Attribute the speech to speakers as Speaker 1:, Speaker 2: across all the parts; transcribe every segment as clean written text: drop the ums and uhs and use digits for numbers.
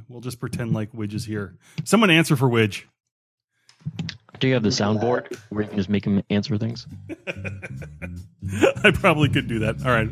Speaker 1: We'll just pretend like Widge is here. Someone answer for Widge.
Speaker 2: Do you have the soundboard where you can just make him answer things?
Speaker 1: I probably could do that. All right.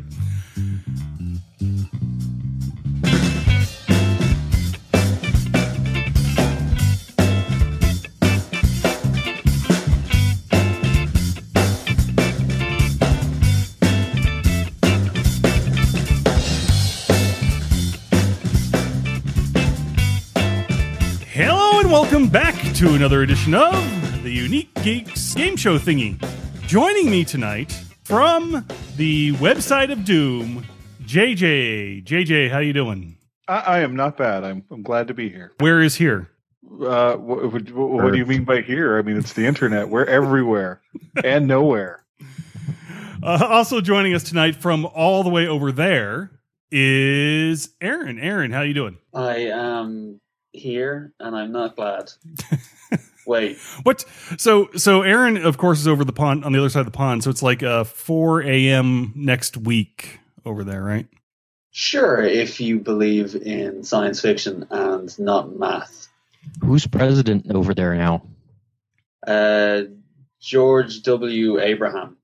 Speaker 1: Hello and welcome back to another edition of the Unique Geeks Game Show thingy. Joining me tonight from the website of Doom, JJ. JJ, how you doing?
Speaker 3: I am not bad. I'm glad to be here.
Speaker 1: Where is here?
Speaker 3: What do you mean by here? I mean, it's the internet. We're everywhere and nowhere.
Speaker 1: Also joining us tonight from all the way over there is Aaron. Aaron, how you doing?
Speaker 4: I am here, and I'm not glad. Wait.
Speaker 1: What? So Aaron, of course, is over the pond, on the other side of the pond. So it's like 4 a.m. next week over there, right?
Speaker 4: Sure, if you believe in science fiction and not math.
Speaker 2: Who's president over there now?
Speaker 4: George W. Abraham.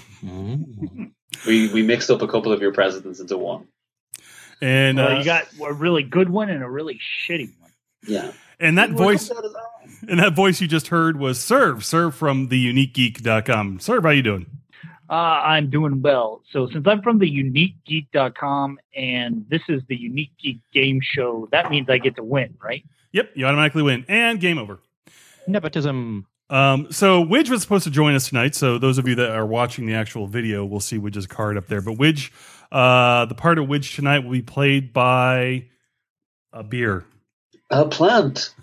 Speaker 4: We mixed up a couple of your presidents into one.
Speaker 1: And
Speaker 5: you got a really good one and a really shitty one.
Speaker 4: Yeah.
Speaker 1: And that voice you just heard was Serve from theuniquegeek.com. Serve, how you doing?
Speaker 5: I'm doing well. So since I'm from the uniquegeek.com and this is the Unique Geek Game Show, that means I get to win, right?
Speaker 1: Yep, you automatically win. And game over.
Speaker 2: Nepotism.
Speaker 1: So Widge was supposed to join us tonight. So those of you that are watching the actual video will see Widge's card up there. But Widge, the part of Widge tonight will be played by a beer.
Speaker 4: A plant.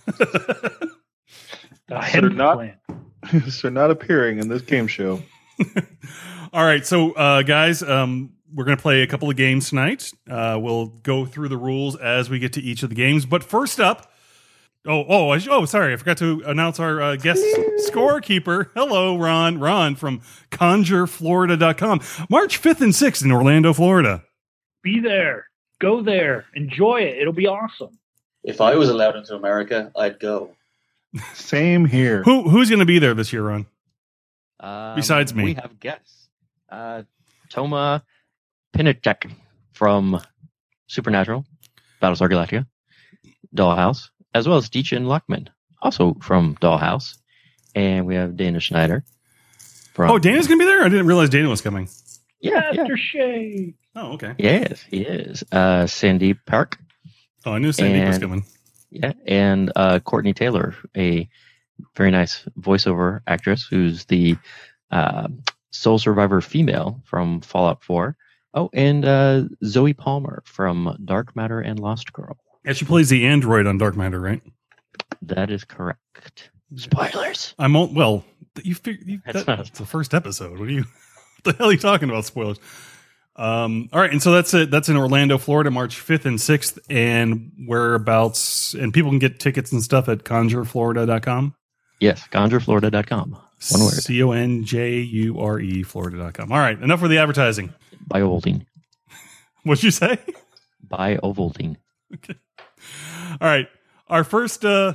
Speaker 3: So not appearing in this game show.
Speaker 1: All right, so guys, we're going to play a couple of games tonight. We'll go through the rules as we get to each of the games. But first up, sorry, I forgot to announce our guest scorekeeper. Hello, Ron. Ron from ConjureFlorida.com. March 5th and 6th in Orlando, Florida.
Speaker 5: Be there. Go there. Enjoy it. It'll be awesome.
Speaker 4: If I was allowed into America, I'd go.
Speaker 3: Same here.
Speaker 1: Who's going to be there this year, Ron? Besides me.
Speaker 2: We have guests. Toma Pinacek from Supernatural, Battlestar Galactica, Dollhouse, as well as Deachin Luckman, also from Dollhouse. And we have Dana Schneider.
Speaker 1: Dana's going to be there? I didn't realize Dana was coming.
Speaker 2: Yeah.
Speaker 5: Master Shake.
Speaker 1: Oh, okay.
Speaker 2: Yes, he is. Sandeep Park.
Speaker 1: Oh, I knew Sandeep was coming.
Speaker 2: Yeah, and Courtney Taylor, a very nice voiceover actress who's the sole survivor female from Fallout 4. Oh, and Zoe Palmer from Dark Matter and Lost Girl.
Speaker 1: Yeah, she plays the android on Dark Matter, right?
Speaker 2: That is correct. Spoilers.
Speaker 1: That's the first episode. What the hell are you talking about? Spoilers. All right, and so that's it. That's in Orlando, Florida, March 5th and 6th, and whereabouts, and people can get tickets and stuff at ConjureFlorida.com.
Speaker 2: Yes, ConjureFlorida.com. One word.
Speaker 1: CONJURE Florida.com. All right, enough for the advertising.
Speaker 2: By Ovaltine.
Speaker 1: What'd you say?
Speaker 2: By Ovaltine.
Speaker 1: Okay. All right, our first thing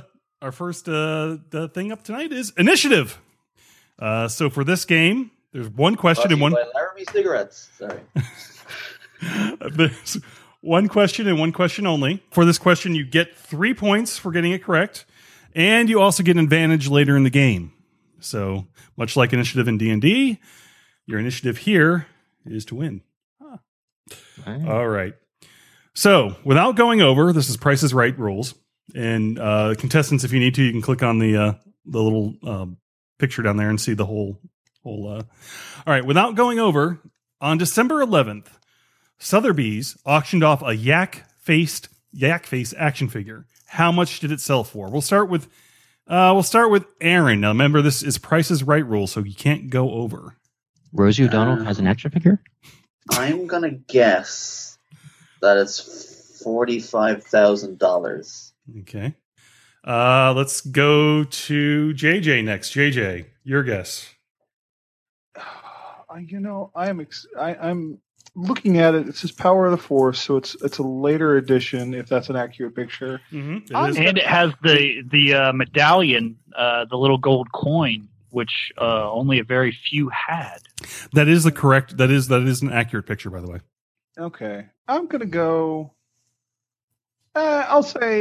Speaker 1: up tonight is initiative. So for this game, there's one question and one.
Speaker 4: Laramie cigarettes. Sorry.
Speaker 1: There's one question and one question only. For this question, you get 3 points for getting it correct, and you also get an advantage later in the game. So much like initiative in D&D, your initiative here is to win.
Speaker 2: Right.
Speaker 1: All right. So without going over, this is Price is Right rules, and contestants, if you need to, you can click on the little picture down there and see the whole. All right, without going over, on December 11th, Sotheby's auctioned off a yak face action figure. How much did it sell for? We'll start with Aaron. Now, remember, this is Price is Right rule, so you can't go over.
Speaker 2: Rosie O'Donnell has an action figure?
Speaker 4: I'm gonna guess that it's $45,000.
Speaker 1: Okay. Let's go to JJ next. JJ, your guess.
Speaker 3: I'm looking at it, it says Power of the Force, so it's a later edition, if that's an accurate picture.
Speaker 1: Mm-hmm.
Speaker 5: And it has the medallion, the little gold coin, which only a very few had.
Speaker 1: That is the correct. That is an accurate picture, by the way.
Speaker 3: Okay. I'm going to go, I'll say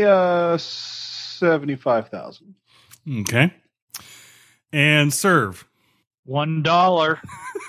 Speaker 3: 75,000.
Speaker 1: Okay. And serve.
Speaker 5: $1.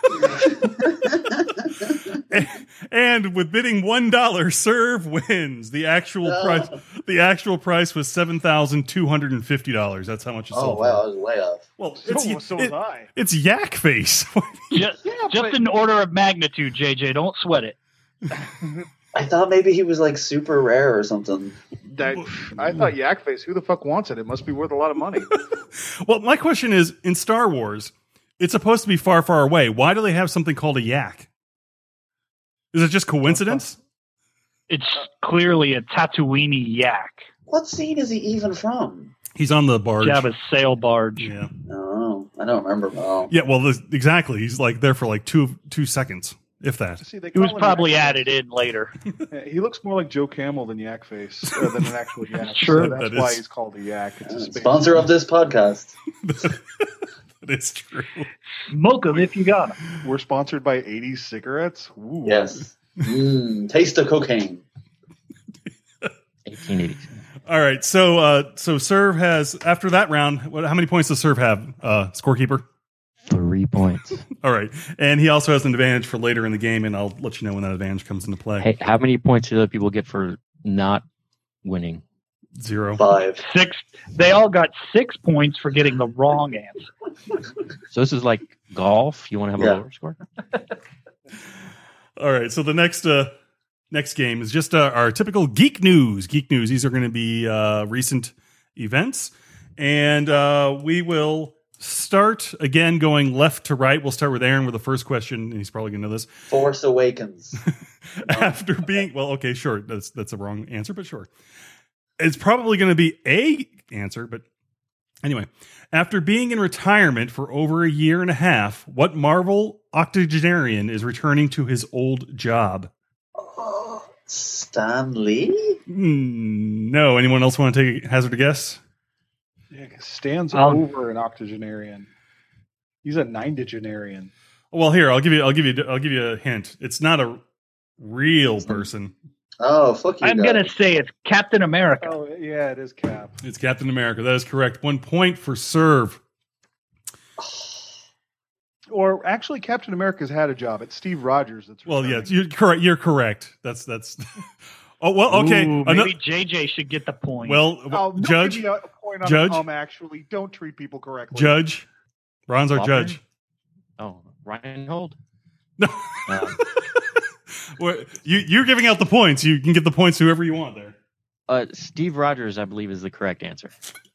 Speaker 1: And with bidding $1, serve wins. The actual price was $7,250. That's how much it
Speaker 4: Oh
Speaker 1: sold.
Speaker 4: wow, I
Speaker 1: For.
Speaker 4: was way off.
Speaker 1: Well,
Speaker 3: So was I.
Speaker 1: It's Yak Face.
Speaker 5: Just an order of magnitude, JJ. Don't sweat it.
Speaker 4: I thought maybe he was like super rare or something.
Speaker 3: I thought Yak Face. Who the fuck wants it? It must be worth a lot of money.
Speaker 1: Well, my question is, in Star Wars, it's supposed to be far, far away. Why do they have something called a yak? Is it just coincidence?
Speaker 5: It's clearly a Tatooine yak.
Speaker 4: What scene is he even from?
Speaker 1: He's on the barge.
Speaker 5: Jabba's sail barge.
Speaker 1: Yeah.
Speaker 4: Oh, I don't remember. Oh.
Speaker 1: Yeah, well, exactly. He's like there for like two seconds, if that.
Speaker 3: See, they
Speaker 5: It was
Speaker 3: call him
Speaker 5: probably
Speaker 3: Yak
Speaker 5: added in later.
Speaker 3: Face. He looks more like Joe Camel than Yak Face, than an actual yak.
Speaker 5: Sure.
Speaker 3: So that's
Speaker 1: That
Speaker 3: why
Speaker 1: is-
Speaker 3: he's called a yak. It's a space.
Speaker 4: Sponsor of this podcast.
Speaker 1: That is true.
Speaker 5: Smoke them if you got them.
Speaker 3: We're sponsored by 80s cigarettes. Ooh.
Speaker 4: Yes. Taste of cocaine.
Speaker 2: 1880.
Speaker 1: All right, so Serve has after that round. How many points does Serve have? Scorekeeper.
Speaker 2: 3 points.
Speaker 1: All right, and he also has an advantage for later in the game, and I'll let you know when that advantage comes into play.
Speaker 2: Hey, how many points do other people get for not winning?
Speaker 1: 0.
Speaker 4: 5.
Speaker 5: 6. They all got 6 points for getting the wrong answer.
Speaker 2: So this is like golf. You want to have
Speaker 4: Yeah.
Speaker 2: a lower score?
Speaker 1: All right, so the next game is just our typical geek news. Geek news. These are going to be recent events, and we will start again going left to right. We'll start with Aaron with the first question, and he's probably going to know this.
Speaker 4: Force Awakens.
Speaker 1: After being okay, sure, that's a wrong answer, but sure, it's probably going to be a answer. But anyway, after being in retirement for over a year and a half, what Marvel octogenarian is returning to his old job?
Speaker 4: Stan Lee?
Speaker 1: No. Anyone else want to take a hazard a guess?
Speaker 3: Yeah, Stan's
Speaker 5: I'll-
Speaker 3: over an octogenarian. He's a 9-digenarian.
Speaker 1: Well, here I'll give you a hint. It's not a real person.
Speaker 4: Oh, fuck you
Speaker 5: I'm
Speaker 4: guys.
Speaker 5: going to say it's Captain America.
Speaker 3: Oh, yeah, it is Cap.
Speaker 1: It's Captain America. That is correct. 1 point for Serve.
Speaker 3: Or actually, Captain America's had a job. It's Steve Rogers. That's
Speaker 1: Well, yeah,
Speaker 3: returning.
Speaker 1: you're correct. You're correct. That's. Oh well, okay.
Speaker 5: Ooh, maybe JJ should get the point.
Speaker 1: Well,
Speaker 3: Oh, don't
Speaker 1: Judge,
Speaker 3: give me a point on
Speaker 1: Judge?
Speaker 3: actually, don't treat people correctly.
Speaker 1: Judge, Ron's our
Speaker 2: Lawford?
Speaker 1: judge.
Speaker 2: Oh, Ryan Hold.
Speaker 1: No. Well, you're giving out the points. You can give the points to whoever you want there.
Speaker 2: Steve Rogers, I believe, is the correct answer.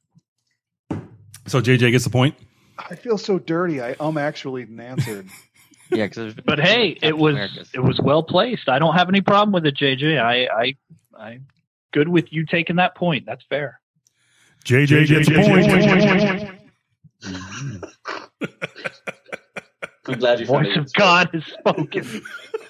Speaker 1: So JJ gets the point.
Speaker 3: I feel so dirty. I actually answered.
Speaker 2: Yeah, because
Speaker 5: but hey, it was well placed. I don't have any problem with it, JJ. I'm good with you taking that point. That's fair.
Speaker 1: JJ gets a point.
Speaker 4: I'm glad you found
Speaker 5: Voice
Speaker 4: it.
Speaker 5: of God has spoken.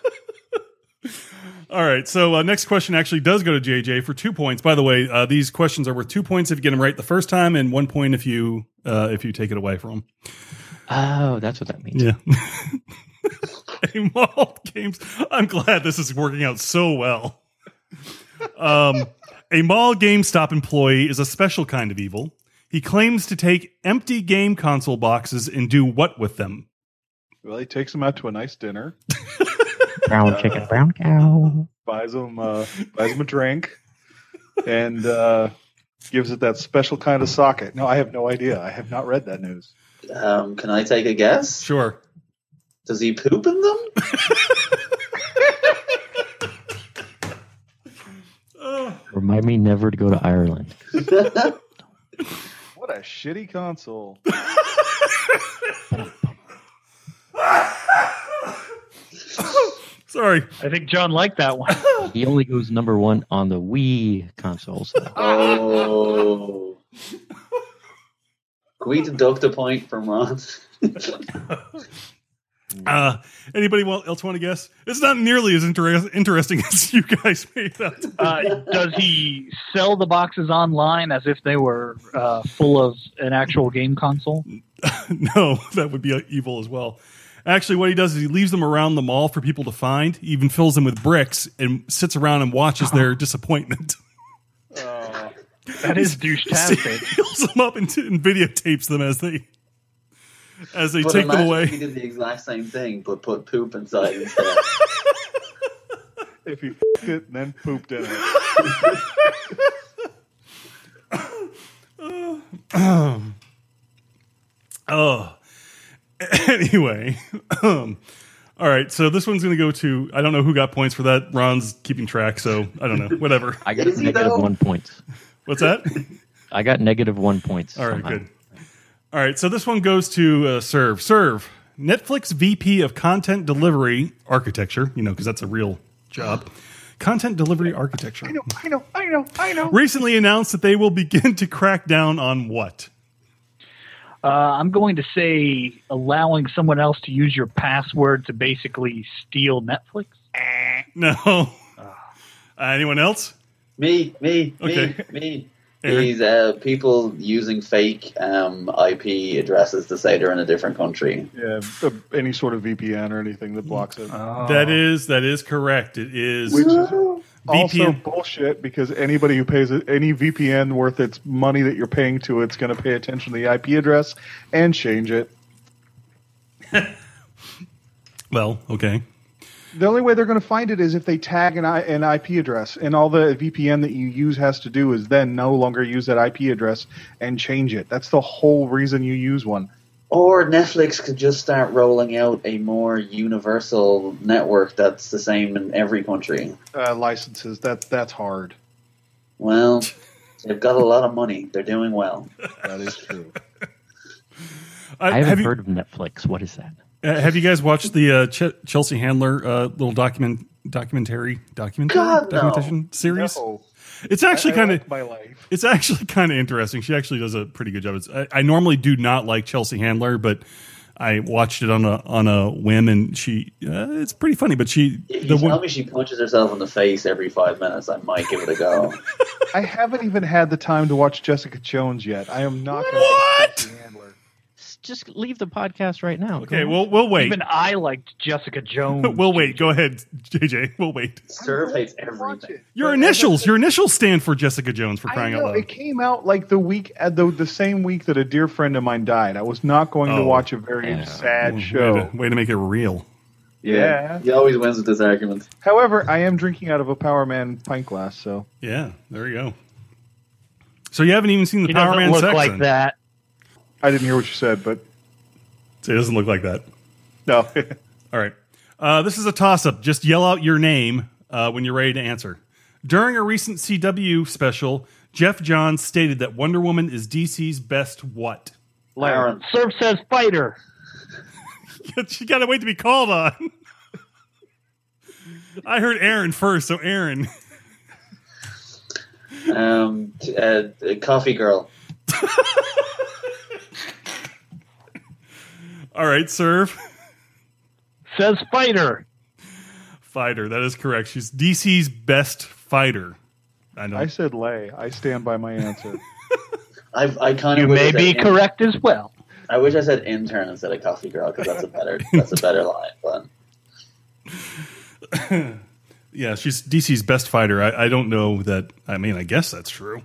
Speaker 1: All right. So next question actually does go to JJ for 2 points. By the way, these questions are worth 2 points if you get them right the first time, and 1 point if you take it away from them.
Speaker 2: Oh, that's what that means.
Speaker 1: Yeah. A mall games. I'm glad this is working out so well. A mall GameStop employee is a special kind of evil. He claims to take empty game console boxes and do what with them?
Speaker 3: Well, he takes them out to a nice dinner,
Speaker 2: Brown chicken, brown cow.
Speaker 3: buys them a drink, and gives it that special kind of socket. No, I have no idea. I have not read that news.
Speaker 4: Can I take a guess?
Speaker 1: Sure.
Speaker 4: Does he poop in them?
Speaker 2: Remind me never to go to Ireland.
Speaker 3: What a shitty console.
Speaker 1: Sorry.
Speaker 5: I think John liked that one.
Speaker 2: He only goes number 1 on the Wii consoles.
Speaker 4: Oh. Can we deduct a point from Ron?
Speaker 1: Anybody else want to guess? It's not nearly as interesting as you guys made out.
Speaker 5: Does he sell the boxes online as if they were full of an actual game console?
Speaker 1: No, that would be evil as well. Actually, what he does is he leaves them around the mall for people to find. He even fills them with bricks and sits around and watches their disappointment.
Speaker 5: That is douche-tastic.
Speaker 1: He fills them up and videotapes them as they
Speaker 4: But
Speaker 1: take them
Speaker 4: imagine
Speaker 1: away.
Speaker 4: if he did the exact same thing, but put poop inside instead.
Speaker 3: If he f***ed it and then pooped in it.
Speaker 1: Anyway, all right. So this one's going to go to, I don't know who got points for that. Ron's keeping track, so I don't know. Whatever.
Speaker 2: I got
Speaker 4: Is he
Speaker 2: negative
Speaker 4: though?
Speaker 2: 1 point.
Speaker 1: What's that?
Speaker 2: I got negative 1 point.
Speaker 1: All right,
Speaker 2: somehow.
Speaker 1: good. All right, so this one goes to Serve. Serve, Netflix VP of Content Delivery Architecture, because that's a real job. Content Delivery Architecture.
Speaker 3: I know.
Speaker 1: Recently announced that they will begin to crack down on what?
Speaker 5: I'm going to say allowing someone else to use your password to basically steal Netflix.
Speaker 1: No. Anyone else?
Speaker 4: Me.
Speaker 1: Aaron?
Speaker 4: These people using fake IP addresses to say they're in a different country.
Speaker 3: Yeah, any sort of VPN or anything that blocks it.
Speaker 1: That is correct. It is
Speaker 3: Which is also
Speaker 1: VPN.
Speaker 3: bullshit because anybody who pays any VPN worth its money that you're paying to it's going to pay attention to the IP address and change it.
Speaker 1: Well, okay.
Speaker 3: The only way they're going to find it is if they tag an IP address, and all the VPN that you use has to do is then no longer use that IP address and change it. That's the whole reason you use one.
Speaker 4: Or Netflix could just start rolling out a more universal network that's the same in every country.
Speaker 3: Licenses, that's hard.
Speaker 4: Well, they've got a lot of money. They're doing well.
Speaker 3: That is true.
Speaker 2: I haven't
Speaker 1: have
Speaker 2: heard of Netflix. What is that?
Speaker 1: Have you guys watched the Chelsea Handler little documentation series?
Speaker 3: No.
Speaker 1: It's actually kind of
Speaker 3: like my life.
Speaker 1: It's actually kind of interesting. She actually does a pretty good job. I normally do not like Chelsea Handler, but I watched it on a whim, and she it's pretty funny. But
Speaker 4: If you tell me she punches herself in the face every 5 minutes, I might give it a go.
Speaker 3: I haven't even had the time to watch Jessica Jones yet. I am not going to
Speaker 1: What?
Speaker 3: watch Chelsea Handler.
Speaker 2: Just leave the podcast right now.
Speaker 1: Okay,
Speaker 2: Go on.
Speaker 1: we'll wait.
Speaker 5: Even I liked Jessica Jones.
Speaker 1: We'll wait. Go ahead, JJ. We'll wait.
Speaker 4: Serve hates
Speaker 3: Watch
Speaker 4: everything.
Speaker 3: it.
Speaker 1: Your
Speaker 3: But
Speaker 1: initials stand for Jessica Jones, for
Speaker 3: I
Speaker 1: crying out
Speaker 3: know,
Speaker 1: loud.
Speaker 3: it came out like the week the same week that a dear friend of mine died. I was not going to
Speaker 1: Oh.
Speaker 3: watch a very
Speaker 2: Yeah.
Speaker 3: sad show.
Speaker 1: Way to make it real.
Speaker 3: Yeah.
Speaker 4: He always wins with this argument.
Speaker 3: However, I am drinking out of a Power Man pint glass, so
Speaker 1: Yeah, there you go. So you haven't even seen the
Speaker 5: He
Speaker 1: Power
Speaker 5: doesn't
Speaker 1: Man
Speaker 5: look
Speaker 1: sex
Speaker 5: like
Speaker 1: then?
Speaker 5: that.
Speaker 3: I didn't hear what you said, but
Speaker 1: So it doesn't look like that.
Speaker 3: no.
Speaker 1: All right. This is a toss-up. Just yell out your name when you're ready to answer. During a recent CW special, Jeff Johns stated that Wonder Woman is DC's best what?
Speaker 4: Aaron.
Speaker 5: Surf says fighter.
Speaker 1: She got to wait to be called on. I heard Aaron first, so Aaron.
Speaker 4: Coffee girl.
Speaker 1: All right, Serve.
Speaker 5: Says fighter.
Speaker 1: Fighter. That is correct. She's DC's best fighter. I know.
Speaker 3: I said lay. I stand by my answer.
Speaker 4: I kind
Speaker 5: You
Speaker 4: of
Speaker 5: may be correct as well.
Speaker 4: I wish I said intern instead of coffee girl because that's a better line. But
Speaker 1: Yeah, she's DC's best fighter. I don't know that. I mean, I guess that's true.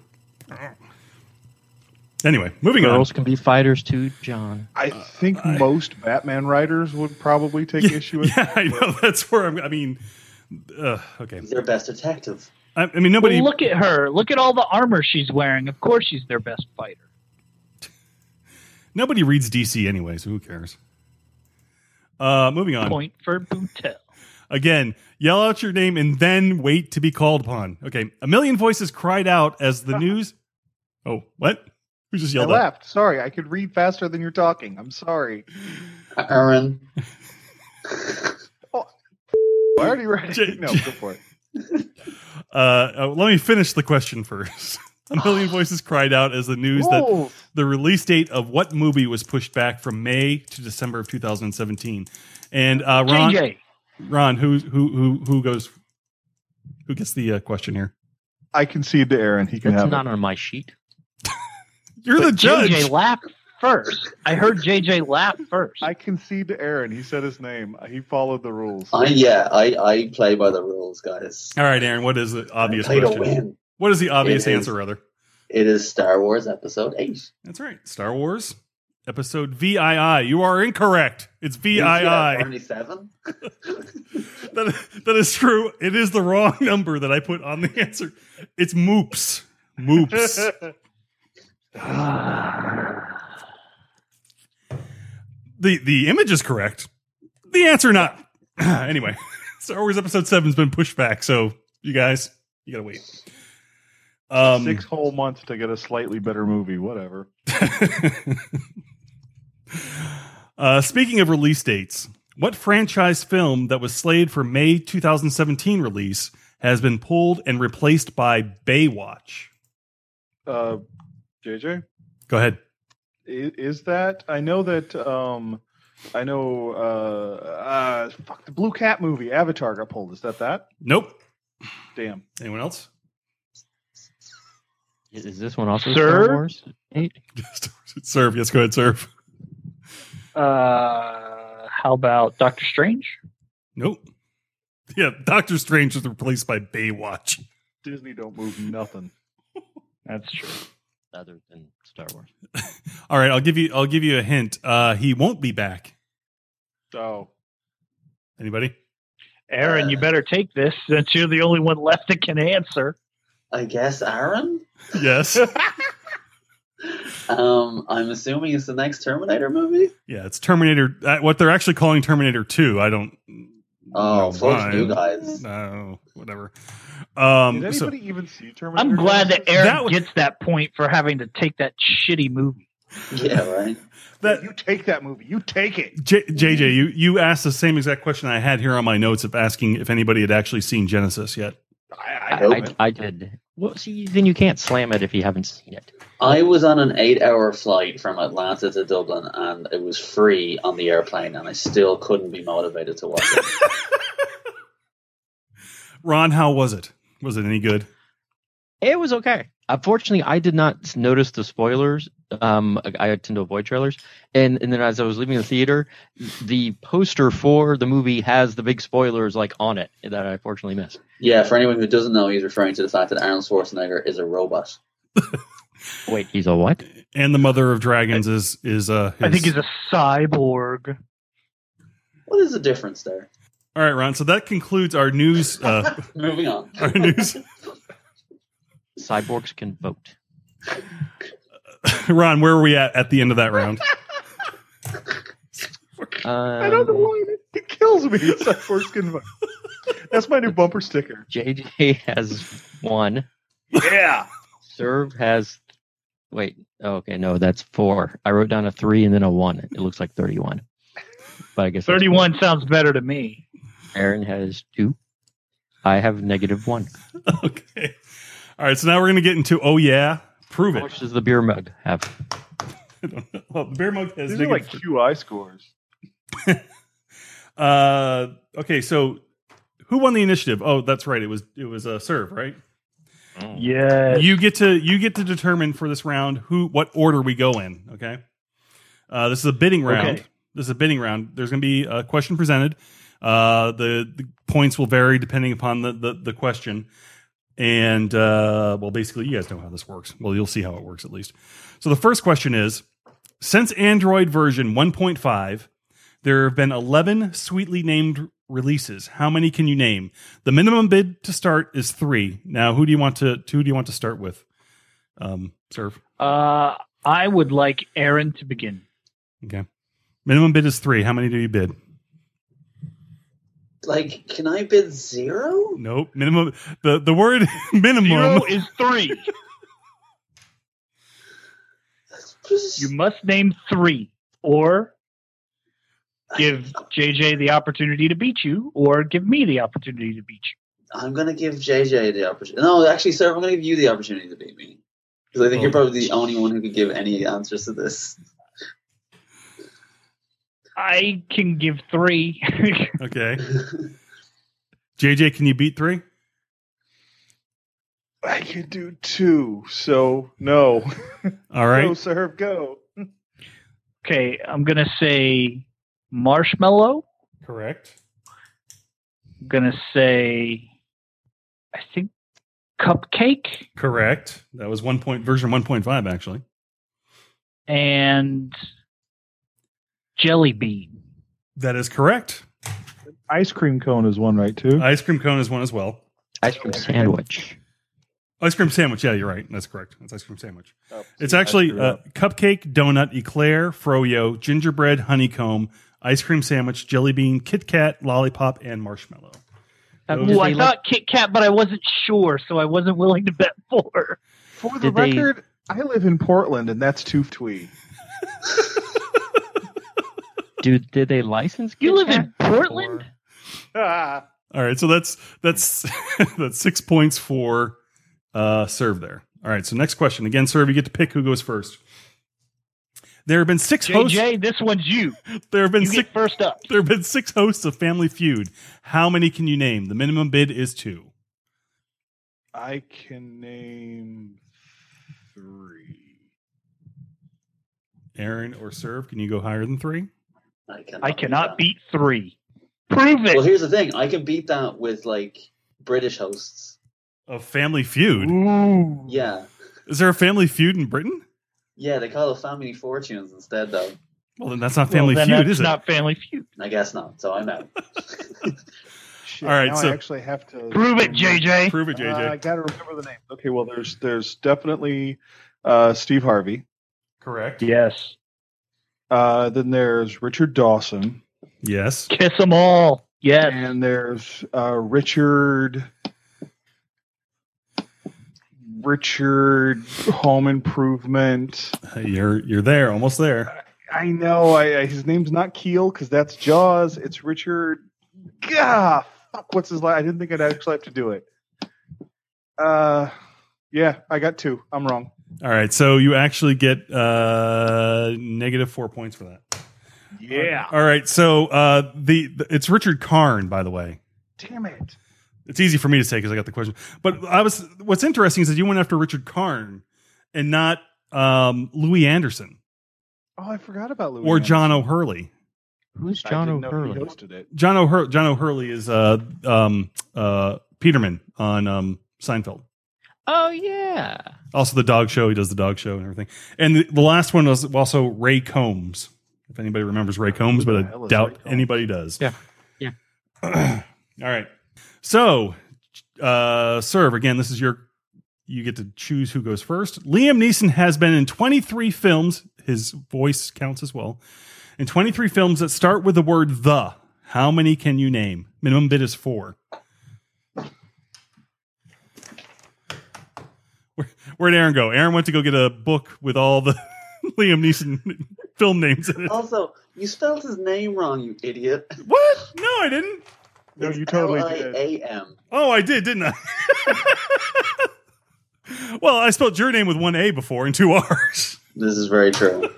Speaker 1: Anyway, moving
Speaker 2: Girls
Speaker 1: on.
Speaker 2: can be fighters too, John.
Speaker 3: I think most Batman writers would probably take issue with
Speaker 1: Yeah, I know. That's where I'm. I mean, okay.
Speaker 4: he's their best detective.
Speaker 1: I mean, nobody.
Speaker 5: Well, look at her. Look at all the armor she's wearing. Of course she's their best fighter.
Speaker 1: Nobody reads DC anyway, so who cares? Moving on.
Speaker 5: Point for Boutel.
Speaker 1: Again, yell out your name and then wait to be called upon. Okay. A million voices cried out as the news. Oh, what? Who just
Speaker 3: I
Speaker 1: yelled out?
Speaker 3: laughed. Sorry, I could read faster than you're talking. I'm sorry.
Speaker 4: Aaron.
Speaker 3: I already read
Speaker 1: J-
Speaker 3: it. No, go for it.
Speaker 1: Let me finish the question first. A million voices cried out as the news that
Speaker 3: Rules.
Speaker 1: the release date of what movie was pushed back from May to December of 2017. And Ron, who goes? Who gets the question here?
Speaker 3: I concede to Aaron. He can
Speaker 2: That's
Speaker 3: have
Speaker 2: not
Speaker 3: it.
Speaker 2: on my sheet.
Speaker 1: You're the judge.
Speaker 5: JJ laughed first. I heard JJ laugh first.
Speaker 3: I concede to Aaron. He said his name. He followed the rules.
Speaker 4: I play by the rules, guys.
Speaker 1: All right, Aaron. What is the obvious
Speaker 4: Play to
Speaker 1: question?
Speaker 4: win.
Speaker 1: What is the obvious
Speaker 4: It is-
Speaker 1: answer, rather?
Speaker 4: It is Star Wars Episode 8.
Speaker 1: That's right. Star Wars episode VII. You are incorrect. It's VII.
Speaker 4: Only 7?
Speaker 1: That is true. It is the wrong number that I put on the answer. It's Moops. Moops. The image is correct. The answer not. Anyway, Star Wars episode 7's been pushed back, so you guys, you gotta wait.
Speaker 3: 6 whole months to get a slightly better movie. Whatever.
Speaker 1: Speaking of release dates, what franchise film that was slated for May 2017 release has been pulled and replaced by Baywatch?
Speaker 3: JJ?
Speaker 1: Go ahead.
Speaker 3: Is that? I know that. Fuck, the Blue Cat movie, Avatar, got pulled. Is that?
Speaker 1: Nope.
Speaker 3: Damn.
Speaker 1: Anyone else?
Speaker 2: Is this one also
Speaker 5: Sir?
Speaker 2: Star Wars 8?
Speaker 1: Serve. Yes, go ahead, Serve.
Speaker 5: How about Doctor Strange?
Speaker 1: Nope. Yeah, Doctor Strange was replaced by Baywatch.
Speaker 3: Disney don't move nothing.
Speaker 5: That's true.
Speaker 2: Other than Star Wars.
Speaker 1: All right, I'll give you a hint. He won't be back.
Speaker 3: Oh.
Speaker 1: Anybody?
Speaker 5: Aaron, you better take this since you're the only one left that can answer.
Speaker 4: I guess Aaron?
Speaker 1: Yes.
Speaker 4: I'm assuming it's the next Terminator movie?
Speaker 1: Yeah, it's Terminator. What they're actually calling Terminator 2. I don't.
Speaker 4: Oh,
Speaker 1: know
Speaker 4: fuck
Speaker 1: why.
Speaker 4: you guys.
Speaker 1: No, whatever.
Speaker 3: Did anybody even see Terminator?
Speaker 5: I'm glad that Aaron
Speaker 1: That was-
Speaker 5: gets that point for having to take that shitty movie.
Speaker 4: Yeah, right.
Speaker 1: That
Speaker 3: You take that movie. You take it.
Speaker 1: JJ, you asked the same exact question I had here on my notes of asking if anybody had actually seen Genesis yet.
Speaker 2: I did. Well, see, then you can't slam it if you haven't seen it.
Speaker 4: I was on an 8-hour flight from Atlanta to Dublin, and it was free on the airplane, and I still couldn't be motivated to watch it.
Speaker 1: Ron, how was it? Was it any good?
Speaker 2: It was okay. Unfortunately, I did not notice the spoilers. I tend to avoid trailers. And then as I was leaving the theater, the poster for the movie has the big spoilers like on it that I unfortunately missed.
Speaker 4: Yeah, for anyone who doesn't know, he's referring to the fact that Arnold Schwarzenegger is a robot.
Speaker 2: Wait, he's a what?
Speaker 1: And the Mother of Dragons is his...
Speaker 5: I think he's a cyborg.
Speaker 4: What is the difference there?
Speaker 1: All right, Ron. So that concludes our news.
Speaker 4: Moving on.
Speaker 1: Our news.
Speaker 2: Cyborgs can vote.
Speaker 1: Ron, where are we at the end of that round?
Speaker 3: I don't know why it kills me. It's that first skin. That's my new bumper sticker.
Speaker 2: JJ has 1.
Speaker 3: Yeah.
Speaker 2: Serve has... Wait. Oh, okay, no, that's 4. I wrote down a 3 and then a 1. It looks like 31. But I guess that's
Speaker 5: 31 sounds better to me.
Speaker 2: Aaron has 2. I have -1.
Speaker 1: Okay. All right. So now we're going to get into, oh, yeah, prove
Speaker 2: How
Speaker 1: it.
Speaker 2: much does the beer mug have?
Speaker 1: I don't know. Well, the bear mug has
Speaker 3: These are like QI scores.
Speaker 1: Okay, so who won the initiative? Oh, that's right. It was Serve, right?
Speaker 5: Yes.
Speaker 1: You get to determine for this round what order we go in. Okay. This is a bidding round.
Speaker 5: Okay.
Speaker 1: This is a bidding round. There's going to be a question presented. The points will vary depending upon the question. And well, basically, you guys know how this works. Well, you'll see how it works at least. So the first question is: since Android version 1.5, there have been 11 sweetly named releases. How many can you name? The minimum bid to start is 3. Now, who do you want to start with? Serve.
Speaker 5: I would like Aaron to begin.
Speaker 1: Okay. Minimum bid is 3. How many do you bid?
Speaker 4: Like, can I bid 0?
Speaker 1: Nope. Minimum. The word minimum.
Speaker 5: 0 is 3. You must name 3, or give JJ the opportunity to beat you, or give me the opportunity to beat you.
Speaker 4: I'm going to give JJ the opportunity. No, actually, sir, I'm going to give you the opportunity to beat me. Because I think you're probably the only one who could give any answers to this.
Speaker 5: I can give 3.
Speaker 1: Okay. JJ, can you beat 3?
Speaker 3: I can do 2, so no.
Speaker 1: All right.
Speaker 3: Go, Serve, go.
Speaker 5: Okay, I'm going to say marshmallow.
Speaker 1: Correct.
Speaker 5: I'm going to say, I think, cupcake.
Speaker 1: Correct. That was version 1.5, actually.
Speaker 5: And jelly bean.
Speaker 1: That is correct.
Speaker 3: Ice cream cone is one, right, too?
Speaker 1: Ice cream cone is one as well.
Speaker 2: Ice cream sandwich.
Speaker 1: Ice cream sandwich. Yeah, you're right. That's correct. That's ice cream sandwich.
Speaker 3: Oh,
Speaker 1: It's
Speaker 3: see, I
Speaker 1: actually
Speaker 3: screwed up.
Speaker 1: cupcake, donut, eclair, froyo, gingerbread, honeycomb, ice cream sandwich, jelly bean, Kit Kat, lollipop, and marshmallow.
Speaker 2: Did
Speaker 5: Ooh, I
Speaker 2: they
Speaker 5: thought Kit Kat, but I wasn't sure, so I wasn't willing to bet 4.
Speaker 3: For the
Speaker 2: Did they-
Speaker 3: record, I live in Portland, and that's 2 twee.
Speaker 2: Did they license?
Speaker 5: You
Speaker 2: Kit
Speaker 5: live in
Speaker 2: Kat?
Speaker 5: Portland?
Speaker 3: Ah.
Speaker 1: All right, so that's that's 6 points for Serve there. All right, so next question. Again, Serve, you get to pick who goes first. There have been 6 hosts.
Speaker 5: JJ, this one's you.
Speaker 1: There have been
Speaker 5: You
Speaker 1: 6
Speaker 5: get first up.
Speaker 1: There have been 6 hosts of Family Feud. How many can you name? The minimum bid is 2.
Speaker 3: I can name 3.
Speaker 1: Aaron or Serve, can you go higher than 3?
Speaker 5: I cannot beat 3. Prove it.
Speaker 4: Well, here's the thing. I can beat that with, like, British hosts.
Speaker 1: Of Family Feud.
Speaker 5: Ooh.
Speaker 4: Yeah.
Speaker 1: Is there a Family Feud in Britain?
Speaker 4: Yeah, they call it Family Fortunes instead, though.
Speaker 1: Well, then that's not Family
Speaker 5: Well, then
Speaker 1: Feud,
Speaker 5: that's
Speaker 1: is it?
Speaker 5: not Family Feud.
Speaker 4: I guess not, so I'm out.
Speaker 3: Shit,
Speaker 1: All right,
Speaker 3: now
Speaker 1: so-
Speaker 3: I actually have to
Speaker 5: Prove it, JJ.
Speaker 1: Prove it, JJ.
Speaker 3: I gotta remember the name. Okay, well, there's definitely Steve Harvey.
Speaker 1: Correct.
Speaker 5: Yes.
Speaker 3: Then there's Richard Dawson,
Speaker 1: Yes.
Speaker 5: Kiss them all. Yes.
Speaker 3: and there's Richard Home Improvement.
Speaker 1: You're there, almost there.
Speaker 3: I know. His name's not Keel because that's Jaws. It's Richard. Gah, fuck. What's his last? I didn't think I'd actually have to do it. Yeah, I got 2. I'm wrong.
Speaker 1: All right, so you actually get negative 4 points for that.
Speaker 5: Yeah.
Speaker 1: All right, so it's Richard Karn, by the way.
Speaker 3: Damn it.
Speaker 1: It's easy for me to say because I got the question. But what's interesting is that you went after Richard Karn and not Louis Anderson
Speaker 3: Oh, I forgot about Louis.
Speaker 1: or John
Speaker 3: Anderson.
Speaker 1: O'Hurley.
Speaker 2: Who's
Speaker 3: I
Speaker 2: John
Speaker 3: didn't know he
Speaker 2: O'Hurley?
Speaker 3: hosted it.
Speaker 1: John O'Hurley is Peterman on Seinfeld.
Speaker 2: Oh yeah.
Speaker 1: Also the dog show. He does the dog show and everything. And the last one was also Ray Combs. If anybody remembers Ray Combs,
Speaker 3: Who
Speaker 1: but
Speaker 3: the
Speaker 1: I
Speaker 3: hell is
Speaker 1: doubt
Speaker 3: Ray Combs?
Speaker 1: anybody does.
Speaker 2: Yeah. Yeah.
Speaker 1: All right. So, Serve, again, this is you get to choose who goes first. Liam Neeson has been in 23 films. His voice counts as well. In 23 films that start with the word the. How many can you name? Minimum bid is 4. Where'd Aaron go? Aaron went to go get a book with all the Liam Neeson film names in it.
Speaker 4: Also, you spelled his name wrong, you idiot.
Speaker 1: What? No, I didn't.
Speaker 3: No,
Speaker 4: It's
Speaker 3: you totally did.
Speaker 4: Liam.
Speaker 1: Oh, I did, didn't I? Well, I spelled your name with 1 A before and 2 R's.
Speaker 4: This is very true.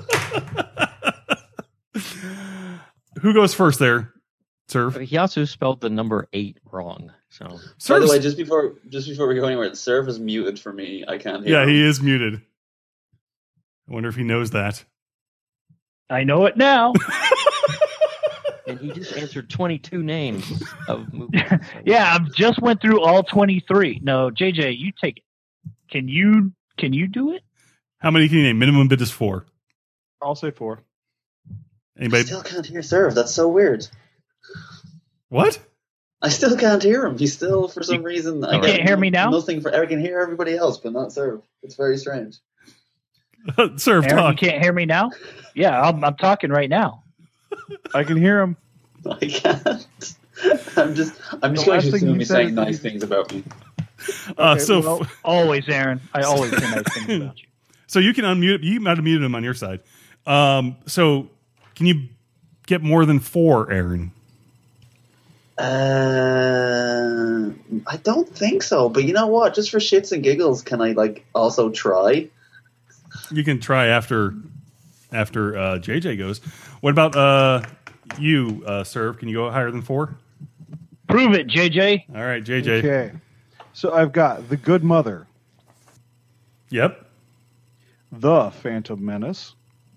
Speaker 1: Who goes first there? Serve.
Speaker 2: He also spelled the number 8 wrong. So
Speaker 4: By the
Speaker 1: Serve's-
Speaker 4: way, just before we go anywhere, the Serve is muted for me. I can't hear
Speaker 1: yeah,
Speaker 4: him.
Speaker 1: he is muted. I wonder if he knows that.
Speaker 5: I know it now.
Speaker 2: and he just answered 22 names of movies. So-
Speaker 5: Yeah, I just went through all 23. No, JJ, you take it. Can you do it?
Speaker 1: How many can you name? Minimum bid is 4.
Speaker 3: I'll say 4.
Speaker 4: I
Speaker 1: Anybody?
Speaker 4: still can't hear Serve. That's so weird.
Speaker 1: What?
Speaker 4: I still can't hear him. He's still, for some reason, I
Speaker 5: you
Speaker 4: get
Speaker 5: can't hear me now?
Speaker 4: Nothing for. I can hear everybody else, but not Serve. It's very strange.
Speaker 1: Serve,
Speaker 5: Aaron,
Speaker 1: talk.
Speaker 5: you can't hear me now? Yeah, I'm talking right now.
Speaker 3: I can hear him.
Speaker 4: I can't. I'm just
Speaker 3: The
Speaker 4: going
Speaker 3: last
Speaker 4: to
Speaker 3: thing
Speaker 4: assume
Speaker 3: you
Speaker 4: he's
Speaker 3: said
Speaker 4: saying
Speaker 3: is
Speaker 4: nice
Speaker 3: that
Speaker 4: things about me.
Speaker 3: Okay,
Speaker 1: So,
Speaker 3: well-
Speaker 5: Always, Aaron. I always say nice things about you.
Speaker 1: so you can unmute. You might have muted him on your side. So can you get more than 4, Aaron?
Speaker 4: I don't think so. But you know what? Just for shits and giggles, can I also try?
Speaker 1: You can try after JJ goes. What about you, Serve? Can you go higher than 4?
Speaker 5: Prove it, JJ.
Speaker 1: All right, JJ.
Speaker 3: Okay. So I've got The Good Mother,
Speaker 1: Yep.
Speaker 3: The Phantom Menace,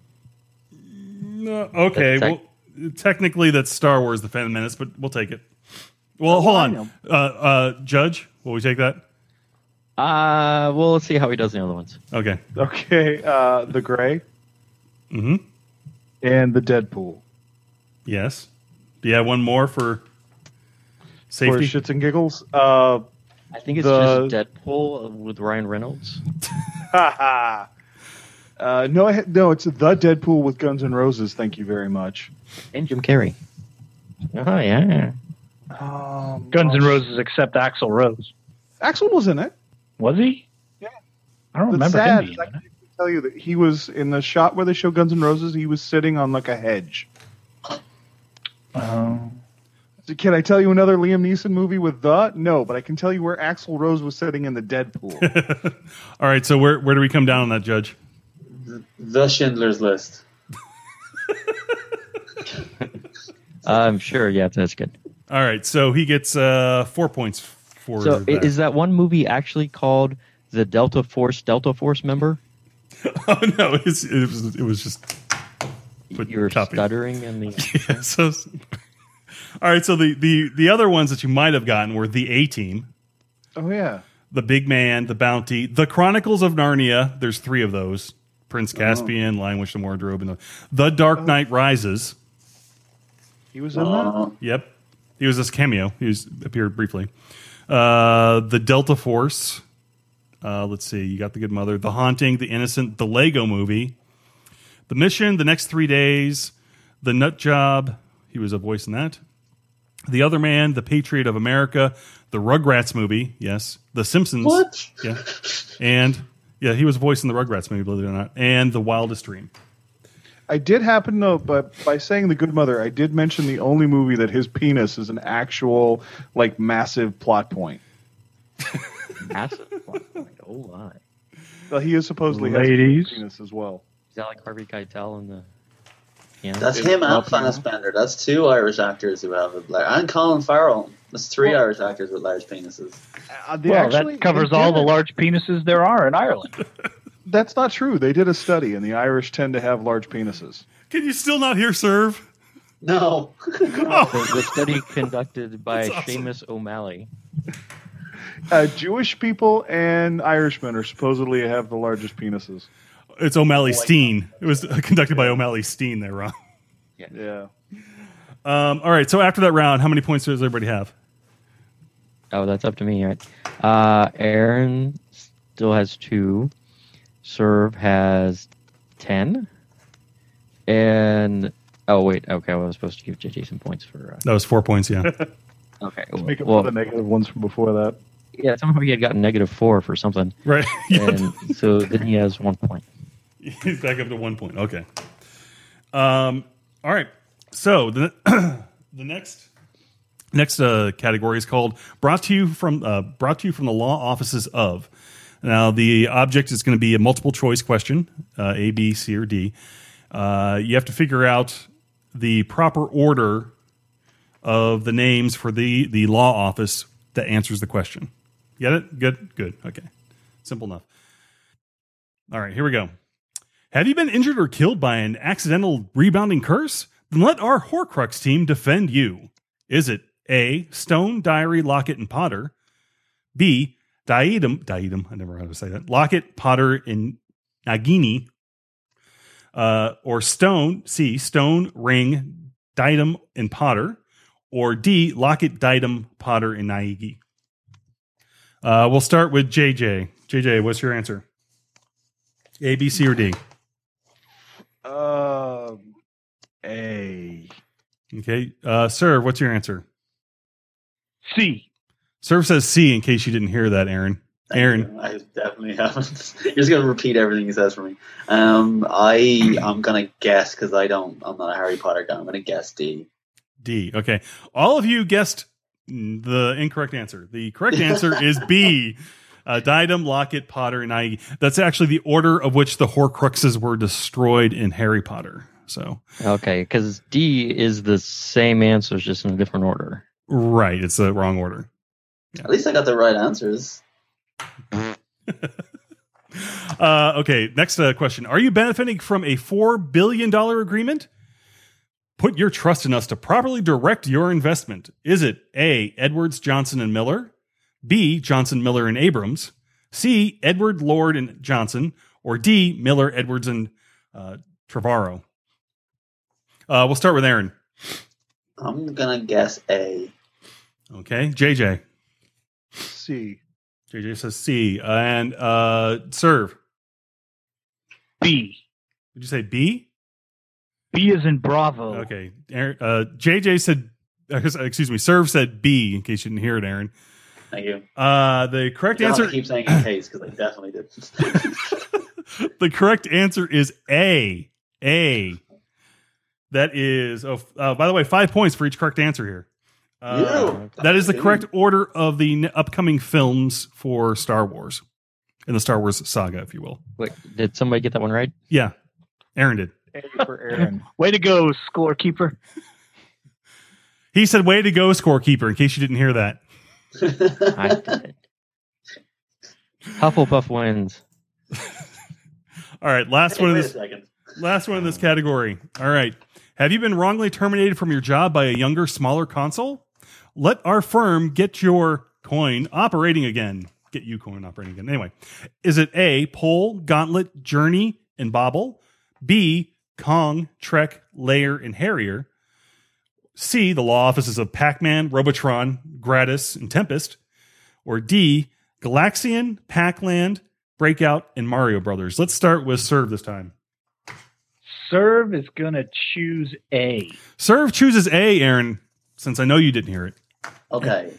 Speaker 1: No, okay. Well, technically, that's Star Wars: The Phantom Menace, but we'll take it. Well, hold on. Judge, will we take that?
Speaker 2: Well, let's see how he does the other ones.
Speaker 1: Okay.
Speaker 3: The Gray,
Speaker 1: Mm-hmm.
Speaker 3: and The Deadpool.
Speaker 1: Yes. Do you have one more for safety?
Speaker 3: For shits and giggles.
Speaker 2: I think it's just Deadpool with Ryan Reynolds.
Speaker 3: No, it's The Deadpool with Guns N' Roses. Thank you very much.
Speaker 2: And Jim Carrey. Oh, yeah.
Speaker 5: Guns N' Roses except Axl Rose.
Speaker 3: Axl was in it.
Speaker 5: Was he?
Speaker 3: Yeah.
Speaker 5: I don't
Speaker 3: What's
Speaker 5: remember
Speaker 3: sad
Speaker 5: him
Speaker 3: is
Speaker 5: being
Speaker 3: I
Speaker 5: in
Speaker 3: can
Speaker 5: it.
Speaker 3: tell you that he was in the shot where they show Guns N' Roses. He was sitting on like a hedge. Can I tell you another Liam Neeson movie with the? No, but I can tell you where Axl Rose was sitting in the Deadpool.
Speaker 1: All right. So where do we come down on that, Judge?
Speaker 4: The Schindler's List.
Speaker 2: Sure. Yeah, that's good.
Speaker 1: All right. So he gets 4 points for
Speaker 2: So
Speaker 1: that.
Speaker 2: is that one movie actually called the Delta Force member?
Speaker 1: Oh no! It was just.
Speaker 2: You were stuttering in the.
Speaker 1: Yeah, so. All right. So the other ones that you might have gotten were the A-Team,
Speaker 3: Oh yeah.
Speaker 1: the Big Man, the Bounty, the Chronicles of Narnia. There's 3 of those: Prince Caspian, Lion, Witch, and Wardrobe, and the Dark Knight Rises.
Speaker 3: He was in that.
Speaker 1: Yep. He was this cameo. He appeared briefly. The Delta Force. Let's see. You got The Good Mother, The Haunting, The Innocent, The Lego Movie, The Mission, The Next 3 Days, The Nut Job. He was a voice in that. The Other Man, The Patriot of America, The Rugrats movie. Yes. The Simpsons.
Speaker 4: What?
Speaker 1: Yeah. And yeah, he was a voice in the Rugrats movie, believe it or not. And The Wildest Dream.
Speaker 3: I did happen to know, but by saying The Good Mother, I did mention the only movie that his penis is an actual, massive plot point.
Speaker 2: Massive plot point. Oh my!
Speaker 3: Well, he is supposedly
Speaker 5: Ladies.
Speaker 3: has a penis as well.
Speaker 2: Is that like Harvey Keitel in the? Yeah.
Speaker 4: That's him and Fassbender. That's 2 Irish actors who have it. And Colin Farrell. That's 3 Irish actors with large penises.
Speaker 5: That covers all the large penises there are in Ireland.
Speaker 3: That's not true. They did a study, and the Irish tend to have large penises.
Speaker 1: Can you still not hear Serve?
Speaker 4: No.
Speaker 2: The study conducted by
Speaker 1: That's awesome.
Speaker 2: Seamus O'Malley.
Speaker 3: Jewish people and Irishmen are supposedly have the largest penises.
Speaker 1: It's O'Malley Steen. It was conducted by O'Malley Steen there, Ron.
Speaker 3: Yeah.
Speaker 1: All right. So after that round, how many points does everybody have?
Speaker 2: Oh, that's up to me, right? Aaron still has 2. Serve has 10. And oh wait, okay, I was supposed to give JJ some points for.
Speaker 1: That was 4 points. Yeah.
Speaker 2: Okay,
Speaker 3: Make up for the negative ones from before that.
Speaker 2: yeah, somehow he had gotten -4 for something,
Speaker 1: Right.
Speaker 2: and so then he has 1 point.
Speaker 1: He's back up to 1 point. Okay. All right. So the next category is called brought to you from the law offices of. Now the object is going to be a multiple choice question, A, B, C, or D. You have to figure out the proper order of the names for the law office that answers the question. Get it? Good. Okay. Simple enough. All right, here we go. Have you been injured or killed by an accidental rebounding curse? Then let our Horcrux team defend you. Is it A, Stone, Diary, Locket, and Potter? B, Diadem, I never know how to say that, Locket, Potter, and Nagini? Or C, Stone, Ring, Diadem, and Potter? Or D, Locket, Diadem, Potter, and Naigi? We'll start with JJ. JJ, what's your answer? A, B, C, or D?
Speaker 3: A.
Speaker 1: Okay. Serve, what's your answer?
Speaker 5: C.
Speaker 1: Serve says C in case you didn't hear that, Aaron. Aaron.
Speaker 4: I definitely haven't. You're just going to repeat everything he says for me. I'm going to guess because I'm not a Harry Potter guy. I'm going to guess D.
Speaker 1: D. Okay. All of you guessed The incorrect answer. The correct answer is B. Diadem, Locket, Potter, and Ivy. That's actually the order of which the Horcruxes were destroyed in Harry Potter. So
Speaker 2: Okay, because D is the same answer, it's just in a different order.
Speaker 1: right, it's the wrong order.
Speaker 4: At least I got the right answers.
Speaker 1: Okay, next question. Are you benefiting from a $4 billion agreement? Put your trust in us to properly direct your investment. Is it A, Edwards, Johnson, and Miller? B, Johnson, Miller, and Abrams? C, Edward, Lord, and Johnson? Or D, Miller, Edwards, and Trevorrow? We'll start with Aaron.
Speaker 4: I'm gonna guess A.
Speaker 1: Okay, JJ.
Speaker 3: C.
Speaker 1: JJ says C. And Serve.
Speaker 5: B.
Speaker 1: Did you say B?
Speaker 5: B is in Bravo.
Speaker 1: Okay. JJ said, excuse me, Serve said B, in case you didn't hear it, Aaron.
Speaker 4: Thank you.
Speaker 1: The correct
Speaker 4: You don't have
Speaker 1: answer.
Speaker 4: to keep saying in case because I definitely did.
Speaker 1: The correct answer is A. A. That is, by the way, 5 points for each correct answer here. That is the correct order of the upcoming films for Star Wars, in the Star Wars saga, if you will.
Speaker 2: Wait, did somebody get that one right?
Speaker 1: Yeah, Aaron did.
Speaker 3: A for Aaron.
Speaker 5: Way to go, scorekeeper.
Speaker 1: He said, "Way to go, scorekeeper!" In case you didn't hear that.
Speaker 2: I did. Hufflepuff wins.
Speaker 1: All right, last
Speaker 4: Hey,
Speaker 1: one of
Speaker 4: wait a
Speaker 1: this.
Speaker 4: second.
Speaker 1: Last one in this category. All right. Have you been wrongly terminated from your job by a younger, smaller console? Let our firm get your coin operating again. Get you coin operating again. Anyway, is it A, Pole, Gauntlet, Journey, and Bobble? B, Kong, Trek, Layer, and Harrier? C, the law offices of Pac-Man, Robotron, Gratis, and Tempest? Or D, Galaxian, Pac-Land, Breakout, and Mario Brothers? Let's start with Serve this time.
Speaker 5: Serve is going to choose A.
Speaker 1: Serve chooses A, Aaron, since I know you didn't hear it.
Speaker 4: Okay.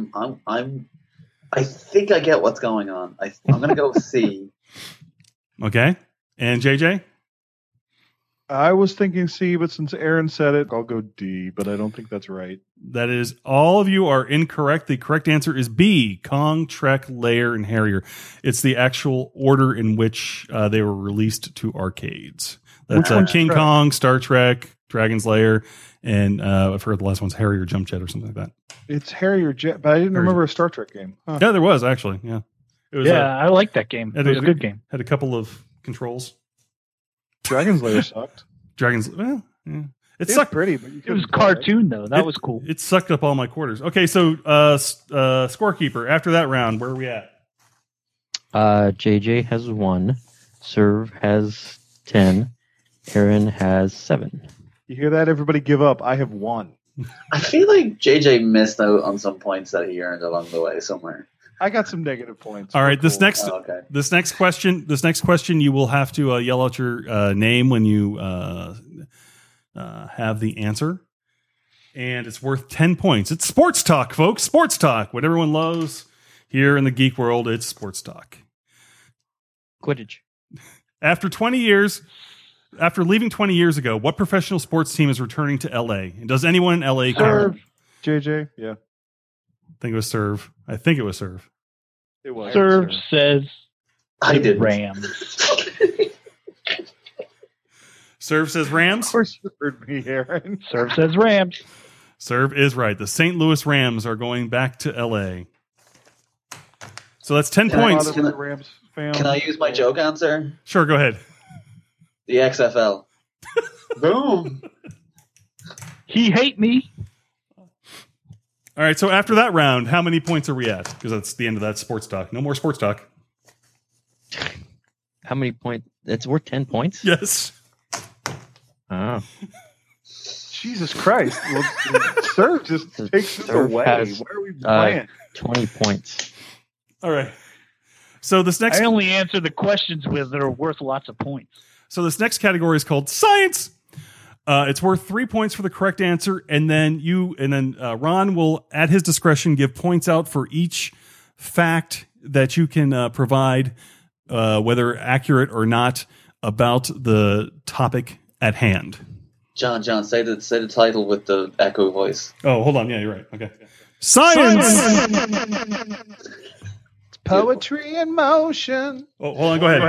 Speaker 4: I think I get what's going on. I'm gonna go with C.
Speaker 1: Okay. And JJ?
Speaker 3: I was thinking C, but since Aaron said it, I'll go D, but I don't think that's right.
Speaker 1: That is, all of you are incorrect. The correct answer is B, Kong, Trek, Layer, and Harrier. It's the actual order in which they were released to arcades. That's
Speaker 3: Which one's
Speaker 1: King
Speaker 3: Trek?
Speaker 1: Kong, Star Trek, Dragon's Lair, and I've heard the last one's Harrier Jump Jet or something like that.
Speaker 3: It's Harrier Jet, but I didn't remember a Star Trek game. Huh.
Speaker 1: Yeah, there was actually. Yeah. It was,
Speaker 5: Yeah, I like that game. It was a good game.
Speaker 1: had a couple of controls.
Speaker 3: Dragon's Lair sucked.
Speaker 1: Dragons, well, yeah. It
Speaker 3: It's
Speaker 1: sucked.
Speaker 3: pretty, but you
Speaker 5: It was
Speaker 3: couldn't play it.
Speaker 5: cartoon, though. That was cool.
Speaker 1: It sucked up all my quarters. Okay, so scorekeeper, after that round, where are we at?
Speaker 2: JJ has 1. Serve has 10. Aaron has 7.
Speaker 3: You hear that? Everybody give up. I have 1.
Speaker 4: I feel like JJ missed out on some points that he earned along the way somewhere.
Speaker 3: I got some negative points.
Speaker 1: All right,
Speaker 3: We're
Speaker 1: this
Speaker 3: cool.
Speaker 1: next
Speaker 4: Oh, okay.
Speaker 1: this next question, you will have to yell out your name when you have the answer, and it's worth 10 points. It's sports talk, folks. Sports talk. What everyone loves here in the geek world. It's sports talk.
Speaker 2: Quidditch.
Speaker 1: After leaving 20 years ago, what professional sports team is returning to LA? And does anyone in LA care?
Speaker 5: Serve.
Speaker 3: JJ, yeah,
Speaker 1: I think it was Serve. I think it was Serve.
Speaker 3: it was.
Speaker 5: Serve says
Speaker 4: I
Speaker 5: the
Speaker 4: didn't.
Speaker 5: Rams.
Speaker 1: Serve says
Speaker 3: Of
Speaker 1: Rams.
Speaker 3: course, you heard me, Aaron.
Speaker 5: Serve says Rams.
Speaker 1: Serve is right. The St. Louis Rams are going back to LA. So that's 10
Speaker 4: Can I-
Speaker 1: points.
Speaker 3: Father was a Rams fan.
Speaker 4: Can I use my joke answer?
Speaker 1: Sure, go ahead.
Speaker 4: The XFL. Boom.
Speaker 5: He hate me.
Speaker 1: All right, so after that round, how many points are we at? Because that's the end of that sports talk. No more sports talk.
Speaker 2: How many points? It's worth 10 points?
Speaker 1: Yes.
Speaker 2: Oh.
Speaker 3: Jesus Christ! Well, Serve just takes this
Speaker 2: Serve
Speaker 3: away.
Speaker 2: has,
Speaker 3: Why are we playing?
Speaker 2: 20 points.
Speaker 1: All right. So this next
Speaker 5: I only answer the questions with that are worth lots of points.
Speaker 1: category is called science. It's worth 3 points for the correct answer, and then Ron will, at his discretion, give points out for each fact that you can provide, whether accurate or not, about the topic at hand.
Speaker 4: John, say the title with the echo voice.
Speaker 1: Oh, hold on. Yeah, you're right. Okay. Science.
Speaker 3: It's poetry in motion.
Speaker 1: Oh, hold on. Go ahead.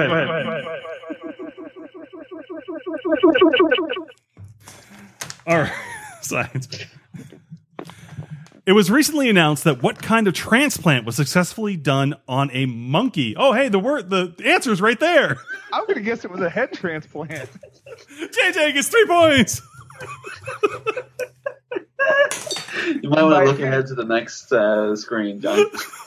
Speaker 1: All right. Science. It was recently announced that what kind of transplant was successfully done on a monkey. Oh, hey, the answer is right there.
Speaker 3: I'm going to guess it was a head transplant.
Speaker 1: JJ gets 3 points.
Speaker 4: You might want to look ahead to the next screen, John.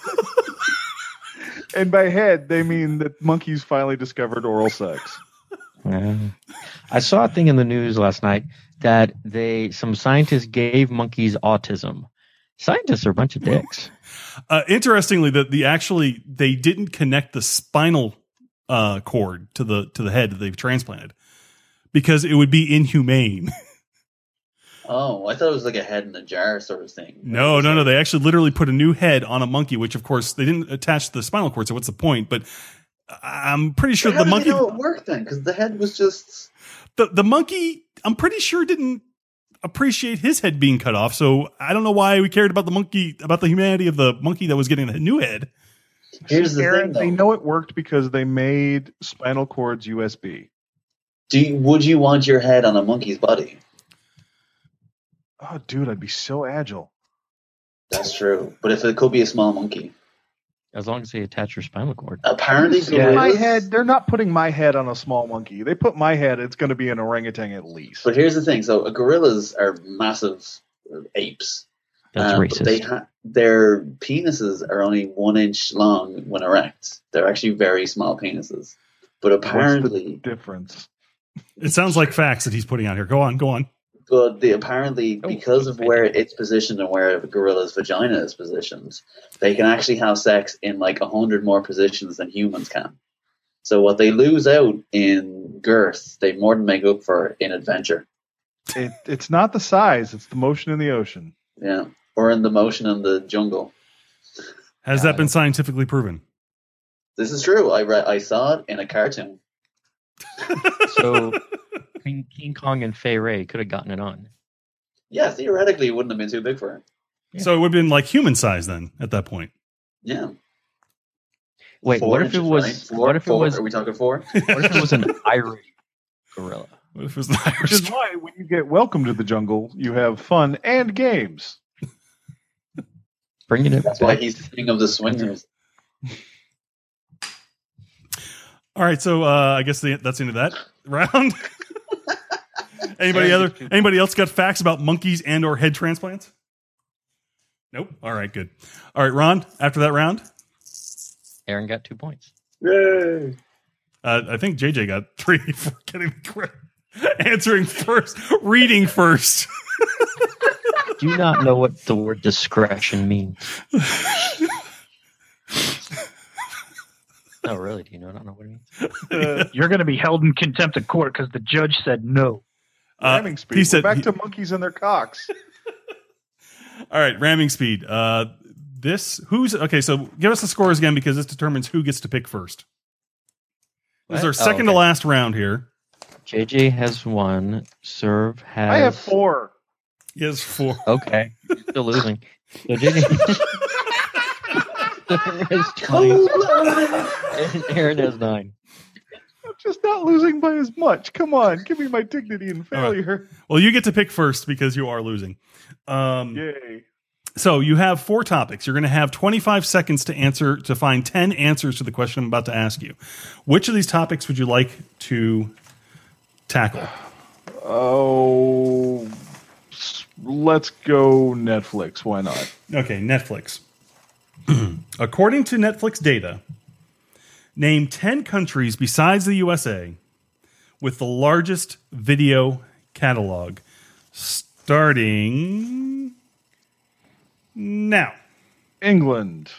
Speaker 3: And by head, they mean that monkeys finally discovered oral sex.
Speaker 2: I saw a thing in the news last night that some scientists gave monkeys autism. Scientists are a bunch of dicks.
Speaker 1: Interestingly, they didn't connect the spinal cord to the head that they've transplanted because it would be inhumane.
Speaker 4: Oh, I thought it was like a head in a jar sort of thing.
Speaker 1: No. They actually literally put a new head on a monkey, which of course they didn't attach to the spinal cord. So what's the point? But I'm pretty sure the monkey.
Speaker 4: How did it work then? Because the head was just
Speaker 1: the monkey. I'm pretty sure didn't appreciate his head being cut off. So I don't know why we cared about the humanity of the monkey that was getting a new head.
Speaker 4: Here's the
Speaker 3: Aaron,
Speaker 4: thing, though.
Speaker 3: they know it worked because they made spinal cords USB.
Speaker 4: Would you want your head on a monkey's body?
Speaker 3: Oh, dude, I'd be so agile.
Speaker 4: That's true. But if it could be a small monkey.
Speaker 2: As long as they attach your spinal cord.
Speaker 4: Apparently,
Speaker 3: My head, they're not putting my head on a small monkey. They put my head, it's going to be an orangutan at least.
Speaker 4: But here's the thing. So gorillas are massive apes.
Speaker 2: That's racist.
Speaker 4: But their penises are only 1 inch long when erect. They're actually very small penises. But apparently...
Speaker 3: What's the difference?
Speaker 1: It sounds like facts that he's putting out here. Go on.
Speaker 4: But because of where it's positioned and where a gorilla's vagina is positioned, they can actually have sex in like 100 more positions than humans can. So what they lose out in girth, they more than make up for in adventure.
Speaker 3: It's not the size; it's the motion in the ocean.
Speaker 4: Yeah, or in the motion in the jungle.
Speaker 1: Has that been scientifically proven?
Speaker 4: This is true. I saw it in a cartoon.
Speaker 2: So King Kong and Fay Ray could have gotten it on.
Speaker 4: Yeah, theoretically, it wouldn't have been too big for her.
Speaker 2: Yeah.
Speaker 1: So it would have been like human size then at that point.
Speaker 4: Yeah.
Speaker 2: Wait,
Speaker 4: 4
Speaker 2: what if it
Speaker 4: inches,
Speaker 2: was?
Speaker 4: right? Four,
Speaker 2: What if it
Speaker 4: four?
Speaker 2: was?
Speaker 4: Are we talking 4?
Speaker 2: What if it was an Irish gorilla?
Speaker 1: What if it was an
Speaker 3: Which
Speaker 1: Irish?
Speaker 3: is why when you get welcome to the jungle, you have fun and games.
Speaker 2: Bringing it
Speaker 4: That's
Speaker 2: back.
Speaker 4: why he's the king of the swingers.
Speaker 1: All right, so I guess that's the end of that round. Anybody else got facts about monkeys and or head transplants? Nope. All right, good. All right, Ron, after that round,
Speaker 2: Aaron got 2 points.
Speaker 4: Yay!
Speaker 1: I think JJ got 3 for getting the correct answering first, reading first.
Speaker 2: Do not know what the word discretion means. No, really? Do you not know what it means?
Speaker 5: You're going to be held in contempt of court because the judge said no.
Speaker 3: Ramming speed.
Speaker 1: he said
Speaker 3: We're back to monkeys and their cocks.
Speaker 1: All right, ramming speed. Okay, so give us the scores again because this determines who gets to pick first. This is our second to last round here.
Speaker 2: JJ has 1. Serve has.
Speaker 3: I have 4.
Speaker 1: He has 4.
Speaker 2: Okay, you're still losing. So JJ has 20, and Aaron has 9.
Speaker 3: I'm just not losing by as much. Come on, give me my dignity and failure.
Speaker 1: Well, you get to pick first because you are losing.
Speaker 3: Yay.
Speaker 1: So you have 4 topics. You're going to have 25 seconds to find 10 answers to the question I'm about to ask you. Which of these topics would you like to tackle?
Speaker 3: Oh, let's go Netflix. Why not?
Speaker 1: Okay, Netflix. According to Netflix data, name 10 countries besides the USA with the largest video catalog. Starting now.
Speaker 3: England,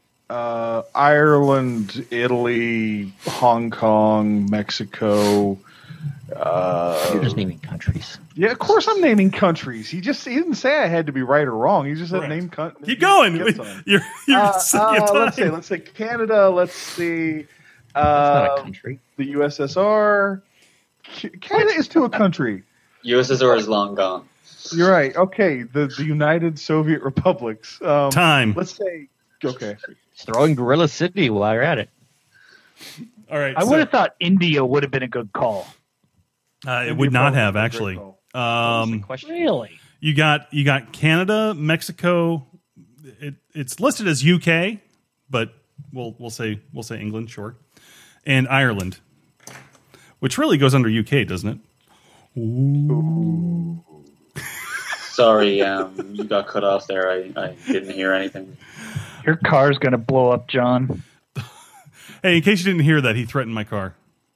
Speaker 3: Ireland, Italy, Hong Kong, Mexico.
Speaker 2: You're just naming countries.
Speaker 3: Yeah, of course I'm naming countries. He didn't say I had to be right or wrong. He just said
Speaker 1: Correct.
Speaker 3: name countries.
Speaker 1: Keep going. You're
Speaker 3: Let's say Canada. Let's see.
Speaker 2: That's not a country.
Speaker 3: The USSR. Canada is to a country.
Speaker 4: USSR is long gone.
Speaker 3: You're right. Okay, the United Soviet Republics.
Speaker 1: Time.
Speaker 3: Let's say. Okay.
Speaker 2: Throwing Gorilla City while you're at it.
Speaker 1: All right.
Speaker 5: I would have thought India would have been a good call.
Speaker 1: It would not have
Speaker 3: Great
Speaker 1: actually.
Speaker 3: call.
Speaker 2: Question.
Speaker 5: Really?
Speaker 1: You got Canada, Mexico. It's listed as UK, but we'll say England, sure, and Ireland, which really goes under UK, doesn't it?
Speaker 3: Ooh.
Speaker 4: Sorry, you got cut off there. I didn't hear anything.
Speaker 5: Your car's going to blow up, John.
Speaker 1: Hey, in case you didn't hear that, he threatened my car.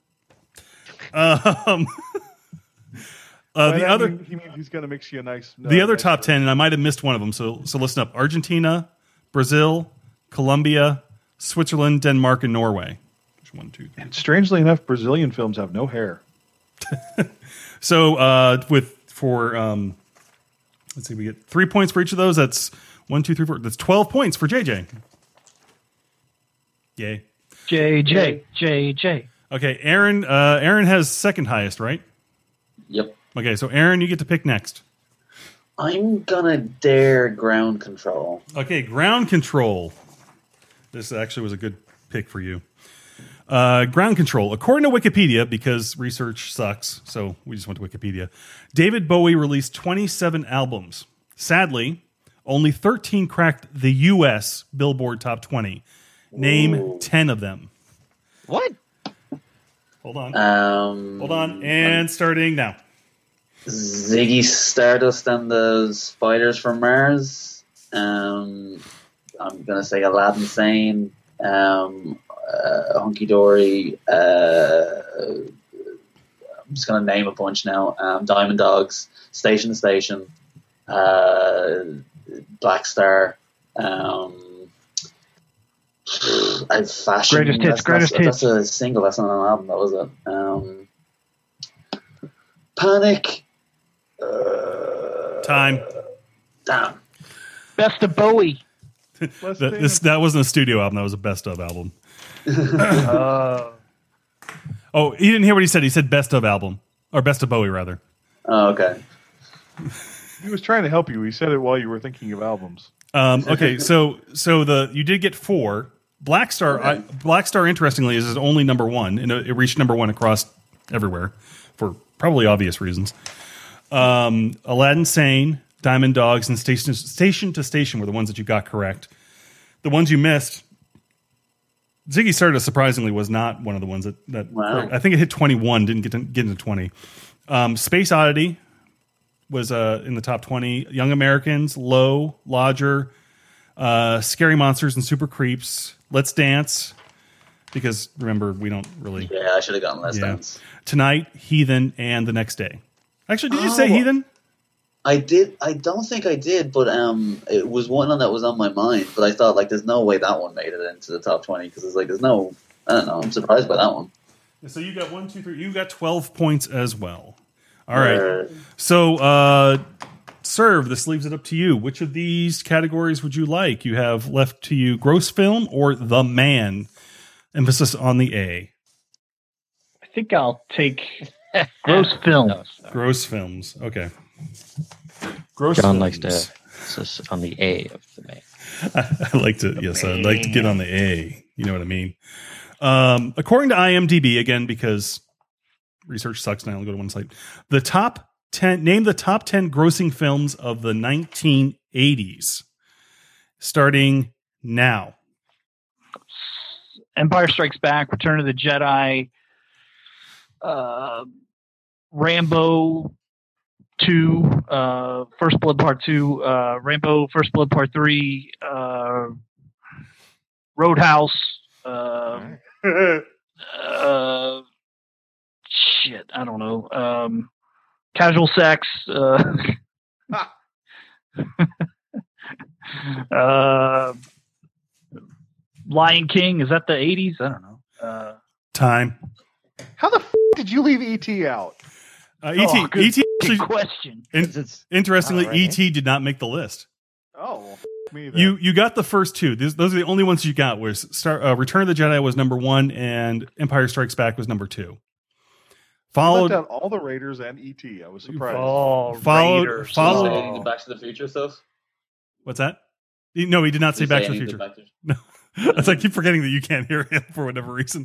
Speaker 1: The other
Speaker 3: he means he's going to mix you a nice.
Speaker 1: the other
Speaker 3: nice
Speaker 1: top
Speaker 3: drink.
Speaker 1: 10, and I might have missed one of them. So listen up: Argentina, Brazil, Colombia, Switzerland, Denmark, and Norway. Which 1, 2, 3.
Speaker 3: And strangely enough, Brazilian films have no hair.
Speaker 1: So let's see, we get 3 points for each of those. That's 1, 2, 3, 4. That's 12 points for JJ. Yay.
Speaker 5: JJ.
Speaker 1: Okay, Aaron. Aaron has second highest, right?
Speaker 4: Yep.
Speaker 1: Okay, so Aaron, you get to pick next.
Speaker 4: I'm gonna dare ground control.
Speaker 1: Okay, ground control. This actually was a good pick for you. Ground control. According to Wikipedia, because research sucks, so we just went to Wikipedia, David Bowie released 27 albums. Sadly, only 13 cracked the U.S. Billboard Top 20. Name
Speaker 4: Ooh.
Speaker 1: 10 of them.
Speaker 2: What?
Speaker 1: Hold on.
Speaker 4: Hold
Speaker 1: on. And starting now.
Speaker 4: Ziggy Stardust and the Spiders from Mars. I'm gonna say Aladdin Sane. Hunky Dory. I'm just gonna name a bunch now. Diamond Dogs. Station to Station. Black Star. I've Fashion.
Speaker 5: Greatest hits.
Speaker 4: That's a single. That's not an album. That was it. Panic.
Speaker 1: Time.
Speaker 4: Damn.
Speaker 5: Best of Bowie.
Speaker 1: That wasn't a studio album. That was a best of album. Oh, you didn't hear what he said. He said best of album. Or best of Bowie, rather.
Speaker 4: Oh, okay.
Speaker 3: He was trying to help you. He said it while you were thinking of albums.
Speaker 1: Okay, so you did get 4. Black Star,
Speaker 4: Okay.
Speaker 1: Black Star, interestingly, is only number 1, and it reached number 1 across everywhere for probably obvious reasons. Aladdin Sane, Diamond Dogs, and Station to Station were the ones that you got correct. The ones you missed, Ziggy Stardust surprisingly was not one of the ones that
Speaker 4: Wow.
Speaker 1: I think it hit 21, didn't get into 20. Space Oddity was in the top 20. Young Americans, Low, Lodger, Scary Monsters and Super Creeps, Let's Dance, because remember, we don't really...
Speaker 4: Yeah, I should have gotten Let's Dance.
Speaker 1: Tonight, Heathen, and The Next Day. Actually, did you say
Speaker 4: Oh.
Speaker 1: Heathen?
Speaker 4: I did. I don't think I did, but it was one that was on my mind. But I thought, like, there's no way that one made it into the top 20 because it's like there's no. I don't know. I'm surprised by that one.
Speaker 1: So you got 1, 2, 3. You got 12 points as well. All right.
Speaker 4: Uh,
Speaker 1: So, Serve, this leaves it up to you. Which of these categories would you like? You have left to you gross film or The Man. Emphasis on the A.
Speaker 5: I think I'll take gross film.
Speaker 2: No, sorry.
Speaker 1: Gross films. Okay. Gross
Speaker 2: John
Speaker 1: films.
Speaker 2: likes to insist on the A of the man.
Speaker 1: I like to, yes, I'd like to get on the A. You know what I mean? According to IMDb, again, because research sucks and I only go to one site, name the top 10 grossing films of the 1980s, starting now.
Speaker 5: Empire Strikes Back, Return of the Jedi, Rambo 2, First Blood Part 2, Rambo First Blood Part 3, Roadhouse, shit, I don't know, Casual Sex, Lion King, is that the 80s? I don't know.
Speaker 1: Time.
Speaker 3: How the did you leave ET out?
Speaker 1: E.T.
Speaker 5: good-
Speaker 1: E.T.
Speaker 5: Good
Speaker 1: actually,
Speaker 5: question.
Speaker 1: interestingly,
Speaker 2: All right.
Speaker 1: E.T. did not make the list.
Speaker 3: Oh, well, me then.
Speaker 1: You got the first two. Those are the only ones you got. Was Return of the Jedi was number 1, and Empire Strikes Back was number 2. Followed
Speaker 3: left out all the Raiders and ET. I was surprised.
Speaker 5: Oh,
Speaker 1: Followed-
Speaker 5: Raiders.
Speaker 1: followed-
Speaker 4: Did he say any of the Back to the Future stuff?
Speaker 1: what's that? No, he did not say
Speaker 4: Did he
Speaker 1: Back to the
Speaker 4: any of
Speaker 1: Future.
Speaker 4: Back to-
Speaker 1: No, it's I keep forgetting that you can't hear him for whatever reason.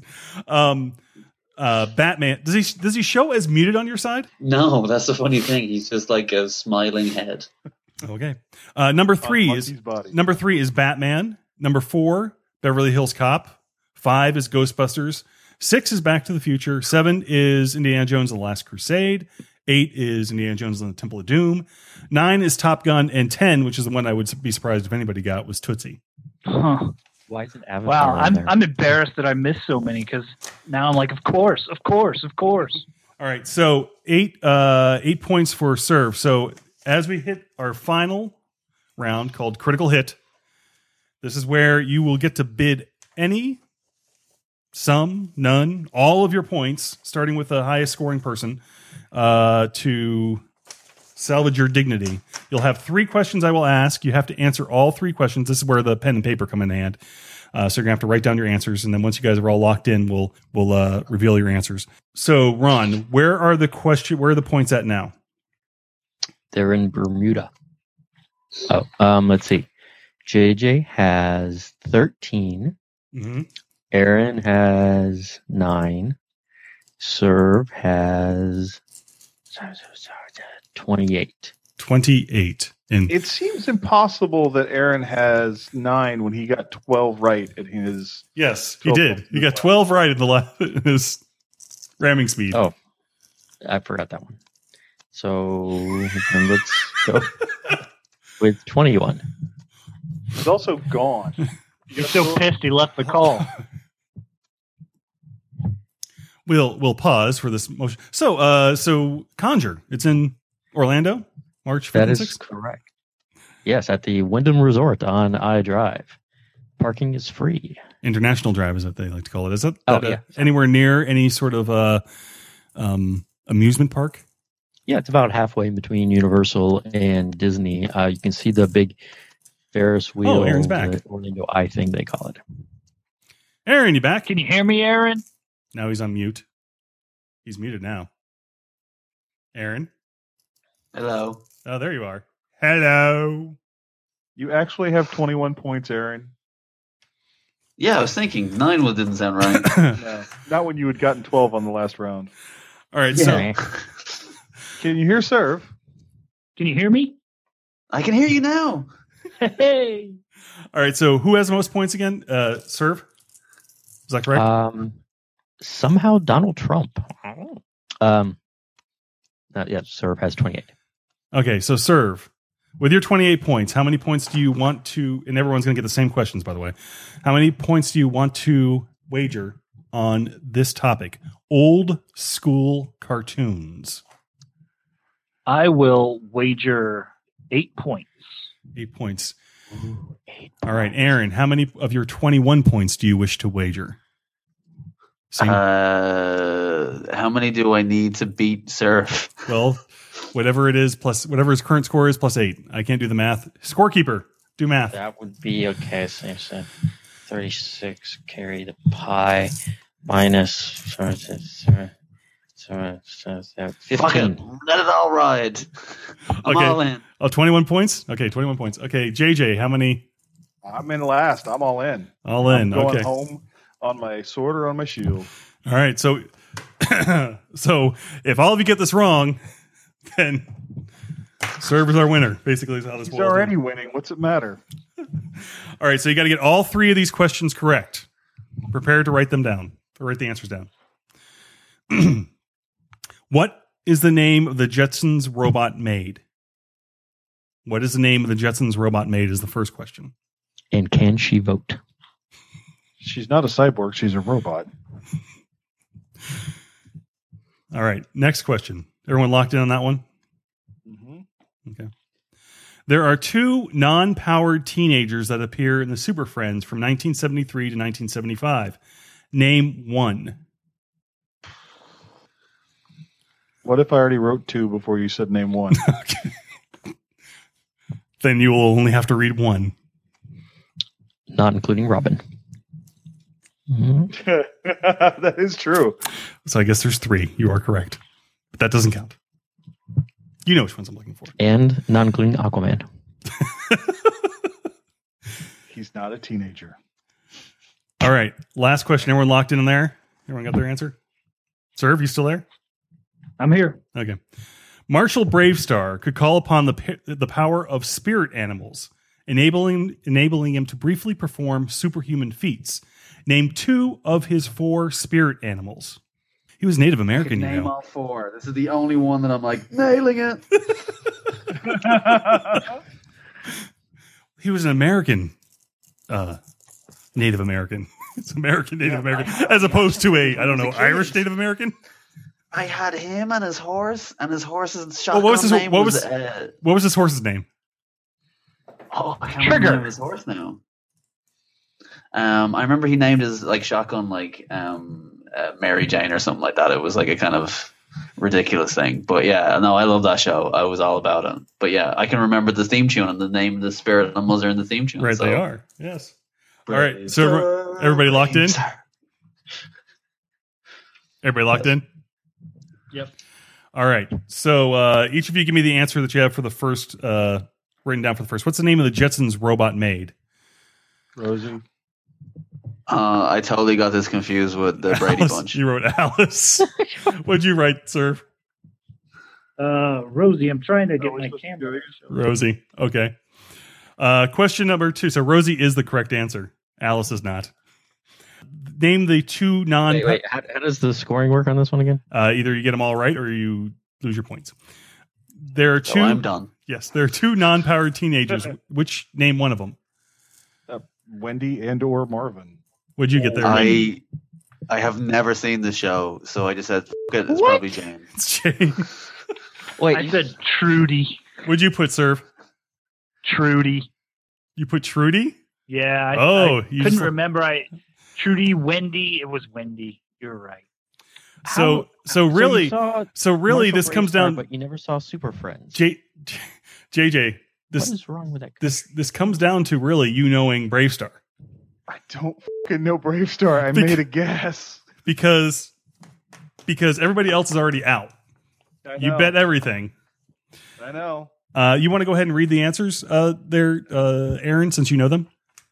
Speaker 1: Batman, does he show as muted on your side?
Speaker 4: No, that's the funny thing. He's just like a smiling head.
Speaker 1: Okay. Number
Speaker 3: On
Speaker 1: three is
Speaker 3: Monkey's body.
Speaker 1: number 3 is Batman. Number 4, Beverly Hills Cop. 5 is Ghostbusters. 6 is Back to the Future. 7 is Indiana Jones and the Last Crusade. 8 is Indiana Jones and the Temple of Doom. 9 is Top Gun, and 10, which is the one I would be surprised if anybody got, was Tootsie.
Speaker 5: Huh.
Speaker 2: Why isn't Avatar
Speaker 5: Wow,
Speaker 2: on there?
Speaker 5: I'm embarrassed that I missed so many because now I'm like, of course.
Speaker 1: All right, so 8 points for serve. So as we hit our final round called Critical Hit, this is where you will get to bid any, some, none, all of your points, starting with the highest scoring person, to salvage your dignity. You'll have 3 questions I will ask. You have to answer all 3 questions. This is where the pen and paper come in hand. So you're gonna have to write down your answers, and then once you guys are all locked in, we'll reveal your answers. So, Ron, where are the points at now?
Speaker 2: They're in Bermuda. Oh, let's see. JJ has 13.
Speaker 1: Mm-hmm.
Speaker 2: Aaron has 9. Serve has 28.
Speaker 1: 28. And
Speaker 3: It seems impossible that Aaron has 9 when he got 12 right at his.
Speaker 1: yes, he did. He got 12 right in the last his ramming speed.
Speaker 2: Oh, I forgot that one. So then let's go with 21.
Speaker 3: He's also gone.
Speaker 5: He's so pissed he left the call.
Speaker 1: We'll pause for this motion. So Conjure, it's in Orlando, March 5th
Speaker 2: That
Speaker 1: and
Speaker 2: is
Speaker 1: 6th?
Speaker 2: correct. Yes, at the Wyndham Resort on iDrive. Parking is free.
Speaker 1: International Drive is what they like to call it. Is it?
Speaker 2: Oh, yeah.
Speaker 1: Anywhere near any sort of amusement park?
Speaker 2: Yeah, it's about halfway between Universal and Disney. You can see the big Ferris wheel.
Speaker 1: Oh, Aaron's back.
Speaker 2: The Orlando Eye thing, they call it.
Speaker 1: Aaron, you back?
Speaker 5: Can you hear me, Aaron?
Speaker 1: Now he's on mute. He's muted now. Aaron?
Speaker 4: Hello.
Speaker 1: Oh, there you are. Hello.
Speaker 3: You actually have 21 points, Aaron.
Speaker 4: Yeah, I was thinking 9 didn't sound right.
Speaker 3: No, not when you had gotten 12 on the last round.
Speaker 1: All right,
Speaker 2: Yeah.
Speaker 3: Can you hear serve?
Speaker 5: Can you hear me?
Speaker 4: I can hear you now.
Speaker 5: Hey.
Speaker 1: all right. So who has the most points again? Serve. Is that correct?
Speaker 2: Somehow Donald Trump. Yeah, Serve has 28.
Speaker 1: Okay, so serve. With your 28 points, how many points do you want to? And everyone's going to get the same questions, by the way. How many points do you want to wager on this topic? Old school cartoons.
Speaker 5: I will wager 8 points.
Speaker 1: 8 points.
Speaker 2: Ooh, 8.
Speaker 1: All right, Aaron, how many of your 21 points do you wish to wager? Same.
Speaker 4: How many do I need to beat Surf?
Speaker 1: Well, whatever it is, plus whatever his current score is, plus 8. I can't do the math. Scorekeeper, do math.
Speaker 2: That would be okay. So 36 carry the pi minus 15.
Speaker 4: Fuck it. Let it all ride. I'm
Speaker 1: Okay.
Speaker 4: all in.
Speaker 1: Oh, 21 points? Okay, 21 points. Okay, JJ, how many?
Speaker 3: I'm in last. I'm all in.
Speaker 1: All in.
Speaker 3: I'm going
Speaker 1: Okay.
Speaker 3: home on my sword or on my shield.
Speaker 1: All right. So, so if all of you get this wrong, then Serve is our winner. Basically, is how this
Speaker 3: He's
Speaker 1: boils
Speaker 3: already
Speaker 1: down.
Speaker 3: winning. What's it matter?
Speaker 1: All right. So you got to get all 3 of these questions correct. Prepare to write them down. Or write the answers down. What is the name of the Jetsons robot maid? What is the name of the Jetsons robot maid? Is the first question.
Speaker 2: And can she vote?
Speaker 3: She's not a cyborg. She's a robot.
Speaker 1: All right. Next question. Everyone locked in on that one?
Speaker 3: Mm-hmm.
Speaker 1: Okay. There are 2 non-powered teenagers that appear in the Super Friends from 1973 to 1975. Name one.
Speaker 3: What if I already wrote 2 before you said name 1?
Speaker 1: Okay. Then you will only have to read one.
Speaker 2: Not including Robin.
Speaker 3: That is true.
Speaker 1: So I guess there's 3. You are correct. But that doesn't count. You know which ones I'm looking for.
Speaker 2: And not including Aquaman.
Speaker 3: He's not a teenager.
Speaker 1: All right. Last question. Everyone locked in there? Everyone got their answer? Serve, you still there?
Speaker 5: I'm here.
Speaker 1: Okay. Marshall Bravestar could call upon the power of spirit animals, enabling him to briefly perform superhuman feats. Name 2 of his 4 spirit animals. He was Native American, you
Speaker 4: Name
Speaker 1: know.
Speaker 4: all 4. This is the only one that I'm like nailing it.
Speaker 1: He was an American, Native American. It's American Native American, as opposed to a, I don't know, Irish Native American.
Speaker 4: I had him and his horse's
Speaker 1: Well, what was his
Speaker 4: name
Speaker 1: what was his horse's name?
Speaker 4: Oh, I can't remember his horse now. I remember he named his shotgun Mary Jane or something like that. It was like a kind of ridiculous thing. But yeah, no, I love that show. I was all about it. But yeah, I can remember the theme tune and the name of the spirit animals are in the theme tune.
Speaker 1: Right,
Speaker 4: so.
Speaker 1: they are. Yes. All right. So everybody locked in? Everybody locked in?
Speaker 5: Yep.
Speaker 1: All right. So each of you give me the answer that you have for the first, written down for the first. What's the name of the Jetsons robot maid?
Speaker 3: Rosie.
Speaker 4: I totally got this confused with the Brady
Speaker 1: Alice.
Speaker 4: Bunch.
Speaker 1: You wrote Alice. What'd you write, sir?
Speaker 5: Rosie, I'm trying to get my camera.
Speaker 1: Rosie. Okay. Question number 2. So Rosie is the correct answer. Alice is not. Name the 2 non.
Speaker 2: Wait. How does the scoring work on this one again?
Speaker 1: Either you get them all right or you lose your points. There are 2.
Speaker 4: I'm done.
Speaker 1: Yes, there are 2 non-powered teenagers. Which name one of them?
Speaker 3: Wendy and or Marvin.
Speaker 1: What'd you get there?
Speaker 4: I have never seen the show, so I just said, "F- it, it's probably James."
Speaker 1: It's Jane.
Speaker 2: Wait,
Speaker 5: I said Trudy.
Speaker 1: What'd you put, Serve?
Speaker 5: Trudy.
Speaker 1: You put Trudy?
Speaker 5: Yeah.
Speaker 1: Oh,
Speaker 5: I
Speaker 1: you
Speaker 5: couldn't
Speaker 1: just-
Speaker 5: remember. Trudy, Wendy. It was Wendy. You're right.
Speaker 1: So
Speaker 2: you
Speaker 1: really,
Speaker 2: saw
Speaker 1: this comes
Speaker 2: Bravestar,
Speaker 1: down.
Speaker 2: but you never saw Super Friends.
Speaker 1: JJ,
Speaker 2: What is wrong with that?
Speaker 1: this comes down to really you knowing Bravestar
Speaker 3: I don't fucking know Bravestar. I made a guess.
Speaker 1: because everybody else is already out. You bet everything.
Speaker 3: I know.
Speaker 1: You want to go ahead and read the answers there, Aaron, since you know them?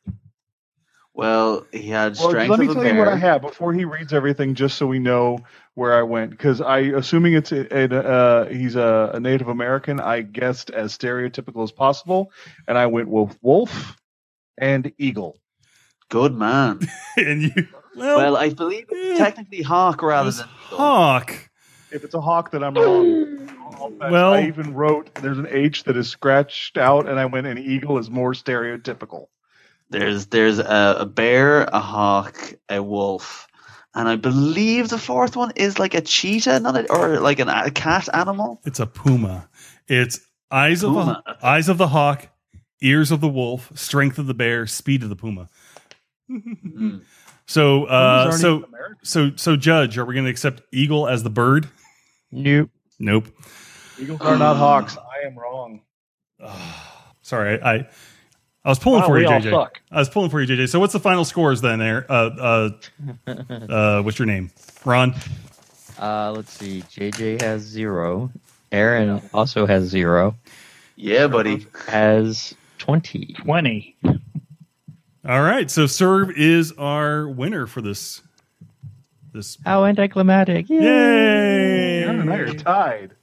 Speaker 4: Well, he had
Speaker 3: Well,
Speaker 4: strength
Speaker 3: let me
Speaker 4: of a
Speaker 3: tell you what I
Speaker 4: bear.
Speaker 3: have before he reads everything, just so we know where I went. Because assuming he's a Native American, I guessed as stereotypical as possible, and I went with wolf and eagle.
Speaker 4: Good man.
Speaker 1: And you,
Speaker 4: Well, I believe it's technically hawk rather
Speaker 1: it's
Speaker 4: than eagle.
Speaker 1: Hawk.
Speaker 3: If it's a hawk, then I'm wrong.
Speaker 1: Well-
Speaker 3: I even wrote there's an H that is scratched out, and I went an eagle is more stereotypical.
Speaker 4: There's a bear, a hawk, a wolf, and I believe the 4th one is like a cheetah, or like a cat animal.
Speaker 1: It's a puma. It's eyes
Speaker 4: Puma.
Speaker 1: of the hawk, ears of the wolf, strength of the bear, speed of the puma.
Speaker 4: Mm.
Speaker 1: So,
Speaker 3: Pumas aren't
Speaker 1: so,
Speaker 3: even American.
Speaker 1: so, Judge, are we going to accept eagle as the bird?
Speaker 2: Nope.
Speaker 1: Nope.
Speaker 3: Eagles are not hawks. I am wrong.
Speaker 1: Sorry, I was pulling
Speaker 5: Wow,
Speaker 1: for you,
Speaker 5: we all
Speaker 1: JJ.
Speaker 5: suck.
Speaker 1: I was pulling for you, JJ. So, what's the final scores then? There, what's your name, Ron?
Speaker 2: Let's see. JJ has 0. Aaron also has 0.
Speaker 4: Yeah, buddy.
Speaker 2: Has 20.
Speaker 5: 20.
Speaker 1: All right, so Serve is our winner for this.
Speaker 2: How anticlimactic! Yay!
Speaker 3: Aaron and I are tied.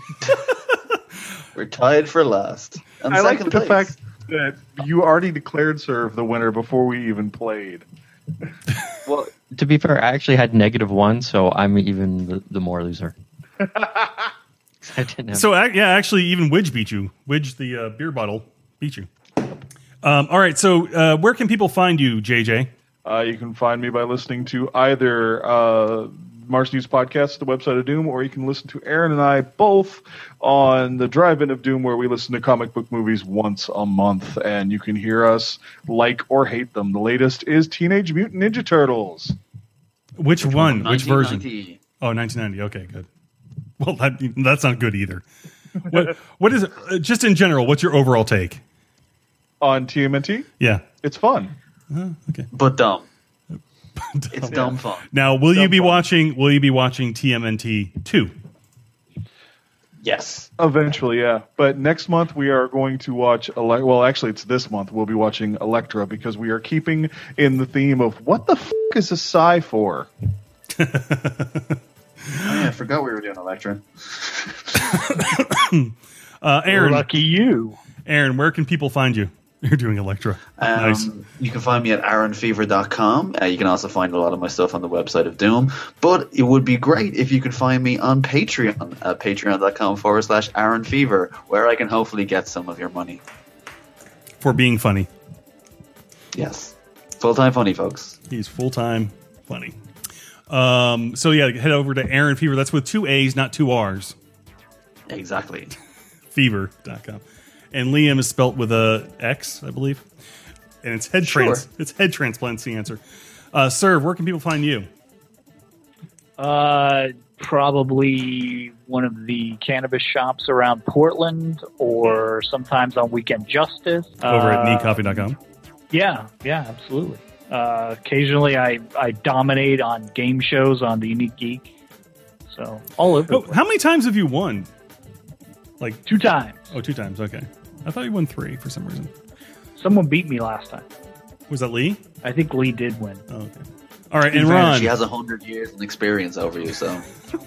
Speaker 4: We're tied for last. And
Speaker 3: I like
Speaker 4: second
Speaker 3: the
Speaker 4: place.
Speaker 3: fact that you already declared Serve the winner before we even played.
Speaker 2: Well, to be fair, I actually had -1, so I'm even the more loser. I didn't have
Speaker 1: So yeah, actually, even Widge beat you. Widge, the beer bottle, beat you. All right, so where can people find you, JJ?
Speaker 3: You can find me by listening to either Mars News Podcast, the website of Doom, or you can listen to Aaron and I both on the Drive-In of Doom, where we listen to comic book movies once a month, and you can hear us like or hate them. The latest is Teenage Mutant Ninja Turtles.
Speaker 1: Which one? Which version?
Speaker 4: 1990.
Speaker 1: Oh, 1990. Okay, good. Well, that's not good either. What is it? Just in general? What's your overall take?
Speaker 3: On TMNT,
Speaker 1: Yeah.
Speaker 3: it's fun.
Speaker 1: Okay.
Speaker 4: But dumb. It's dumb fun.
Speaker 1: Now, will you
Speaker 5: Dumb
Speaker 1: be
Speaker 5: fun.
Speaker 1: watching? Will you be watching TMNT 2?
Speaker 4: Yes.
Speaker 3: Eventually, yeah. But next month we are going to watch. Well, actually, it's this month. We'll be watching Elektra because we are keeping in the theme of what the f*** is a Psy for?
Speaker 4: Oh, yeah, I forgot we were doing Elektra.
Speaker 1: Aaron,
Speaker 5: Lucky you.
Speaker 1: Aaron, where can people find you? You're doing Elektra. Nice.
Speaker 4: You can find me at aaronfever.com. You can also find a lot of my stuff on the website of Doom. But it would be great if you could find me on Patreon at patreon.com/aaronfever, where I can hopefully get some of your money.
Speaker 1: For being funny.
Speaker 4: Yes. Full-time funny, folks.
Speaker 1: He's full-time funny. So yeah, head over to Aaron Fever. That's with 2 A's, not 2 R's.
Speaker 4: Exactly.
Speaker 1: Fever.com. And Liam is spelt with a X, I believe. And it's head it's head transplants the answer. Sir, where can people find you?
Speaker 5: Probably one of the cannabis shops around Portland, or sometimes on Weekend Justice.
Speaker 1: Over at neatcoffee.com.
Speaker 5: Yeah, absolutely. Occasionally, I dominate on game shows on the Unique Geek. So all over. the place.
Speaker 1: How many times have you won? Like
Speaker 5: 2 times.
Speaker 1: Oh, 2 times. Okay. I thought you won 3 for some reason.
Speaker 5: Someone beat me last time.
Speaker 1: Was that Lee?
Speaker 5: I think Lee did win.
Speaker 1: Oh, okay. All right,
Speaker 4: In
Speaker 1: and
Speaker 4: fairness,
Speaker 1: Ron.
Speaker 4: she has 100 years of experience over you, so...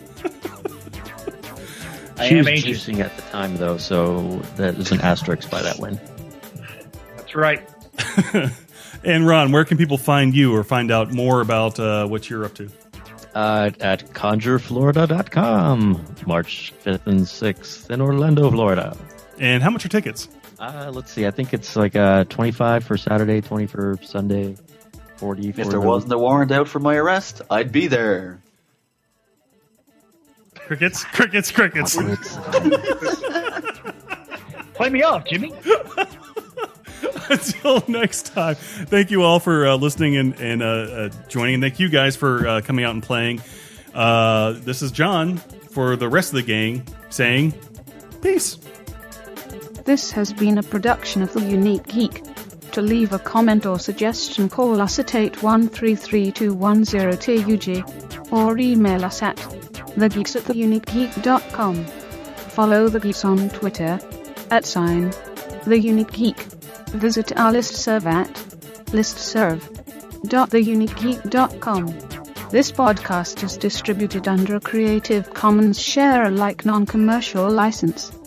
Speaker 5: I
Speaker 2: She
Speaker 5: am
Speaker 2: was
Speaker 5: ancient.
Speaker 2: juicing at the time, though, so there's an asterisk by that win.
Speaker 5: That's right.
Speaker 1: And Ron, where can people find you or find out more about what you're up to?
Speaker 2: At conjureflorida.com, March 5th and 6th in Orlando, Florida.
Speaker 1: And how much are tickets?
Speaker 2: Let's see. I think it's like 25 for Saturday, 20 for Sunday, 40 for
Speaker 4: If there wasn't a warrant out for my arrest, I'd be there.
Speaker 1: Crickets, crickets, crickets.
Speaker 5: Play me off, Jimmy.
Speaker 1: Until next time, thank you all for listening and joining. And thank you guys for coming out and playing. This is John for the rest of the gang saying peace.
Speaker 6: This has been a production of The Unique Geek. To leave a comment or suggestion, call us at 8133210TUG or email us at thegeeks@theuniquegeek.com. Follow The Geeks on Twitter at @TheUniqueGeek. Visit our listserv at listserv.theuniquegeek.com. This podcast is distributed under a Creative Commons Share-alike non-commercial license.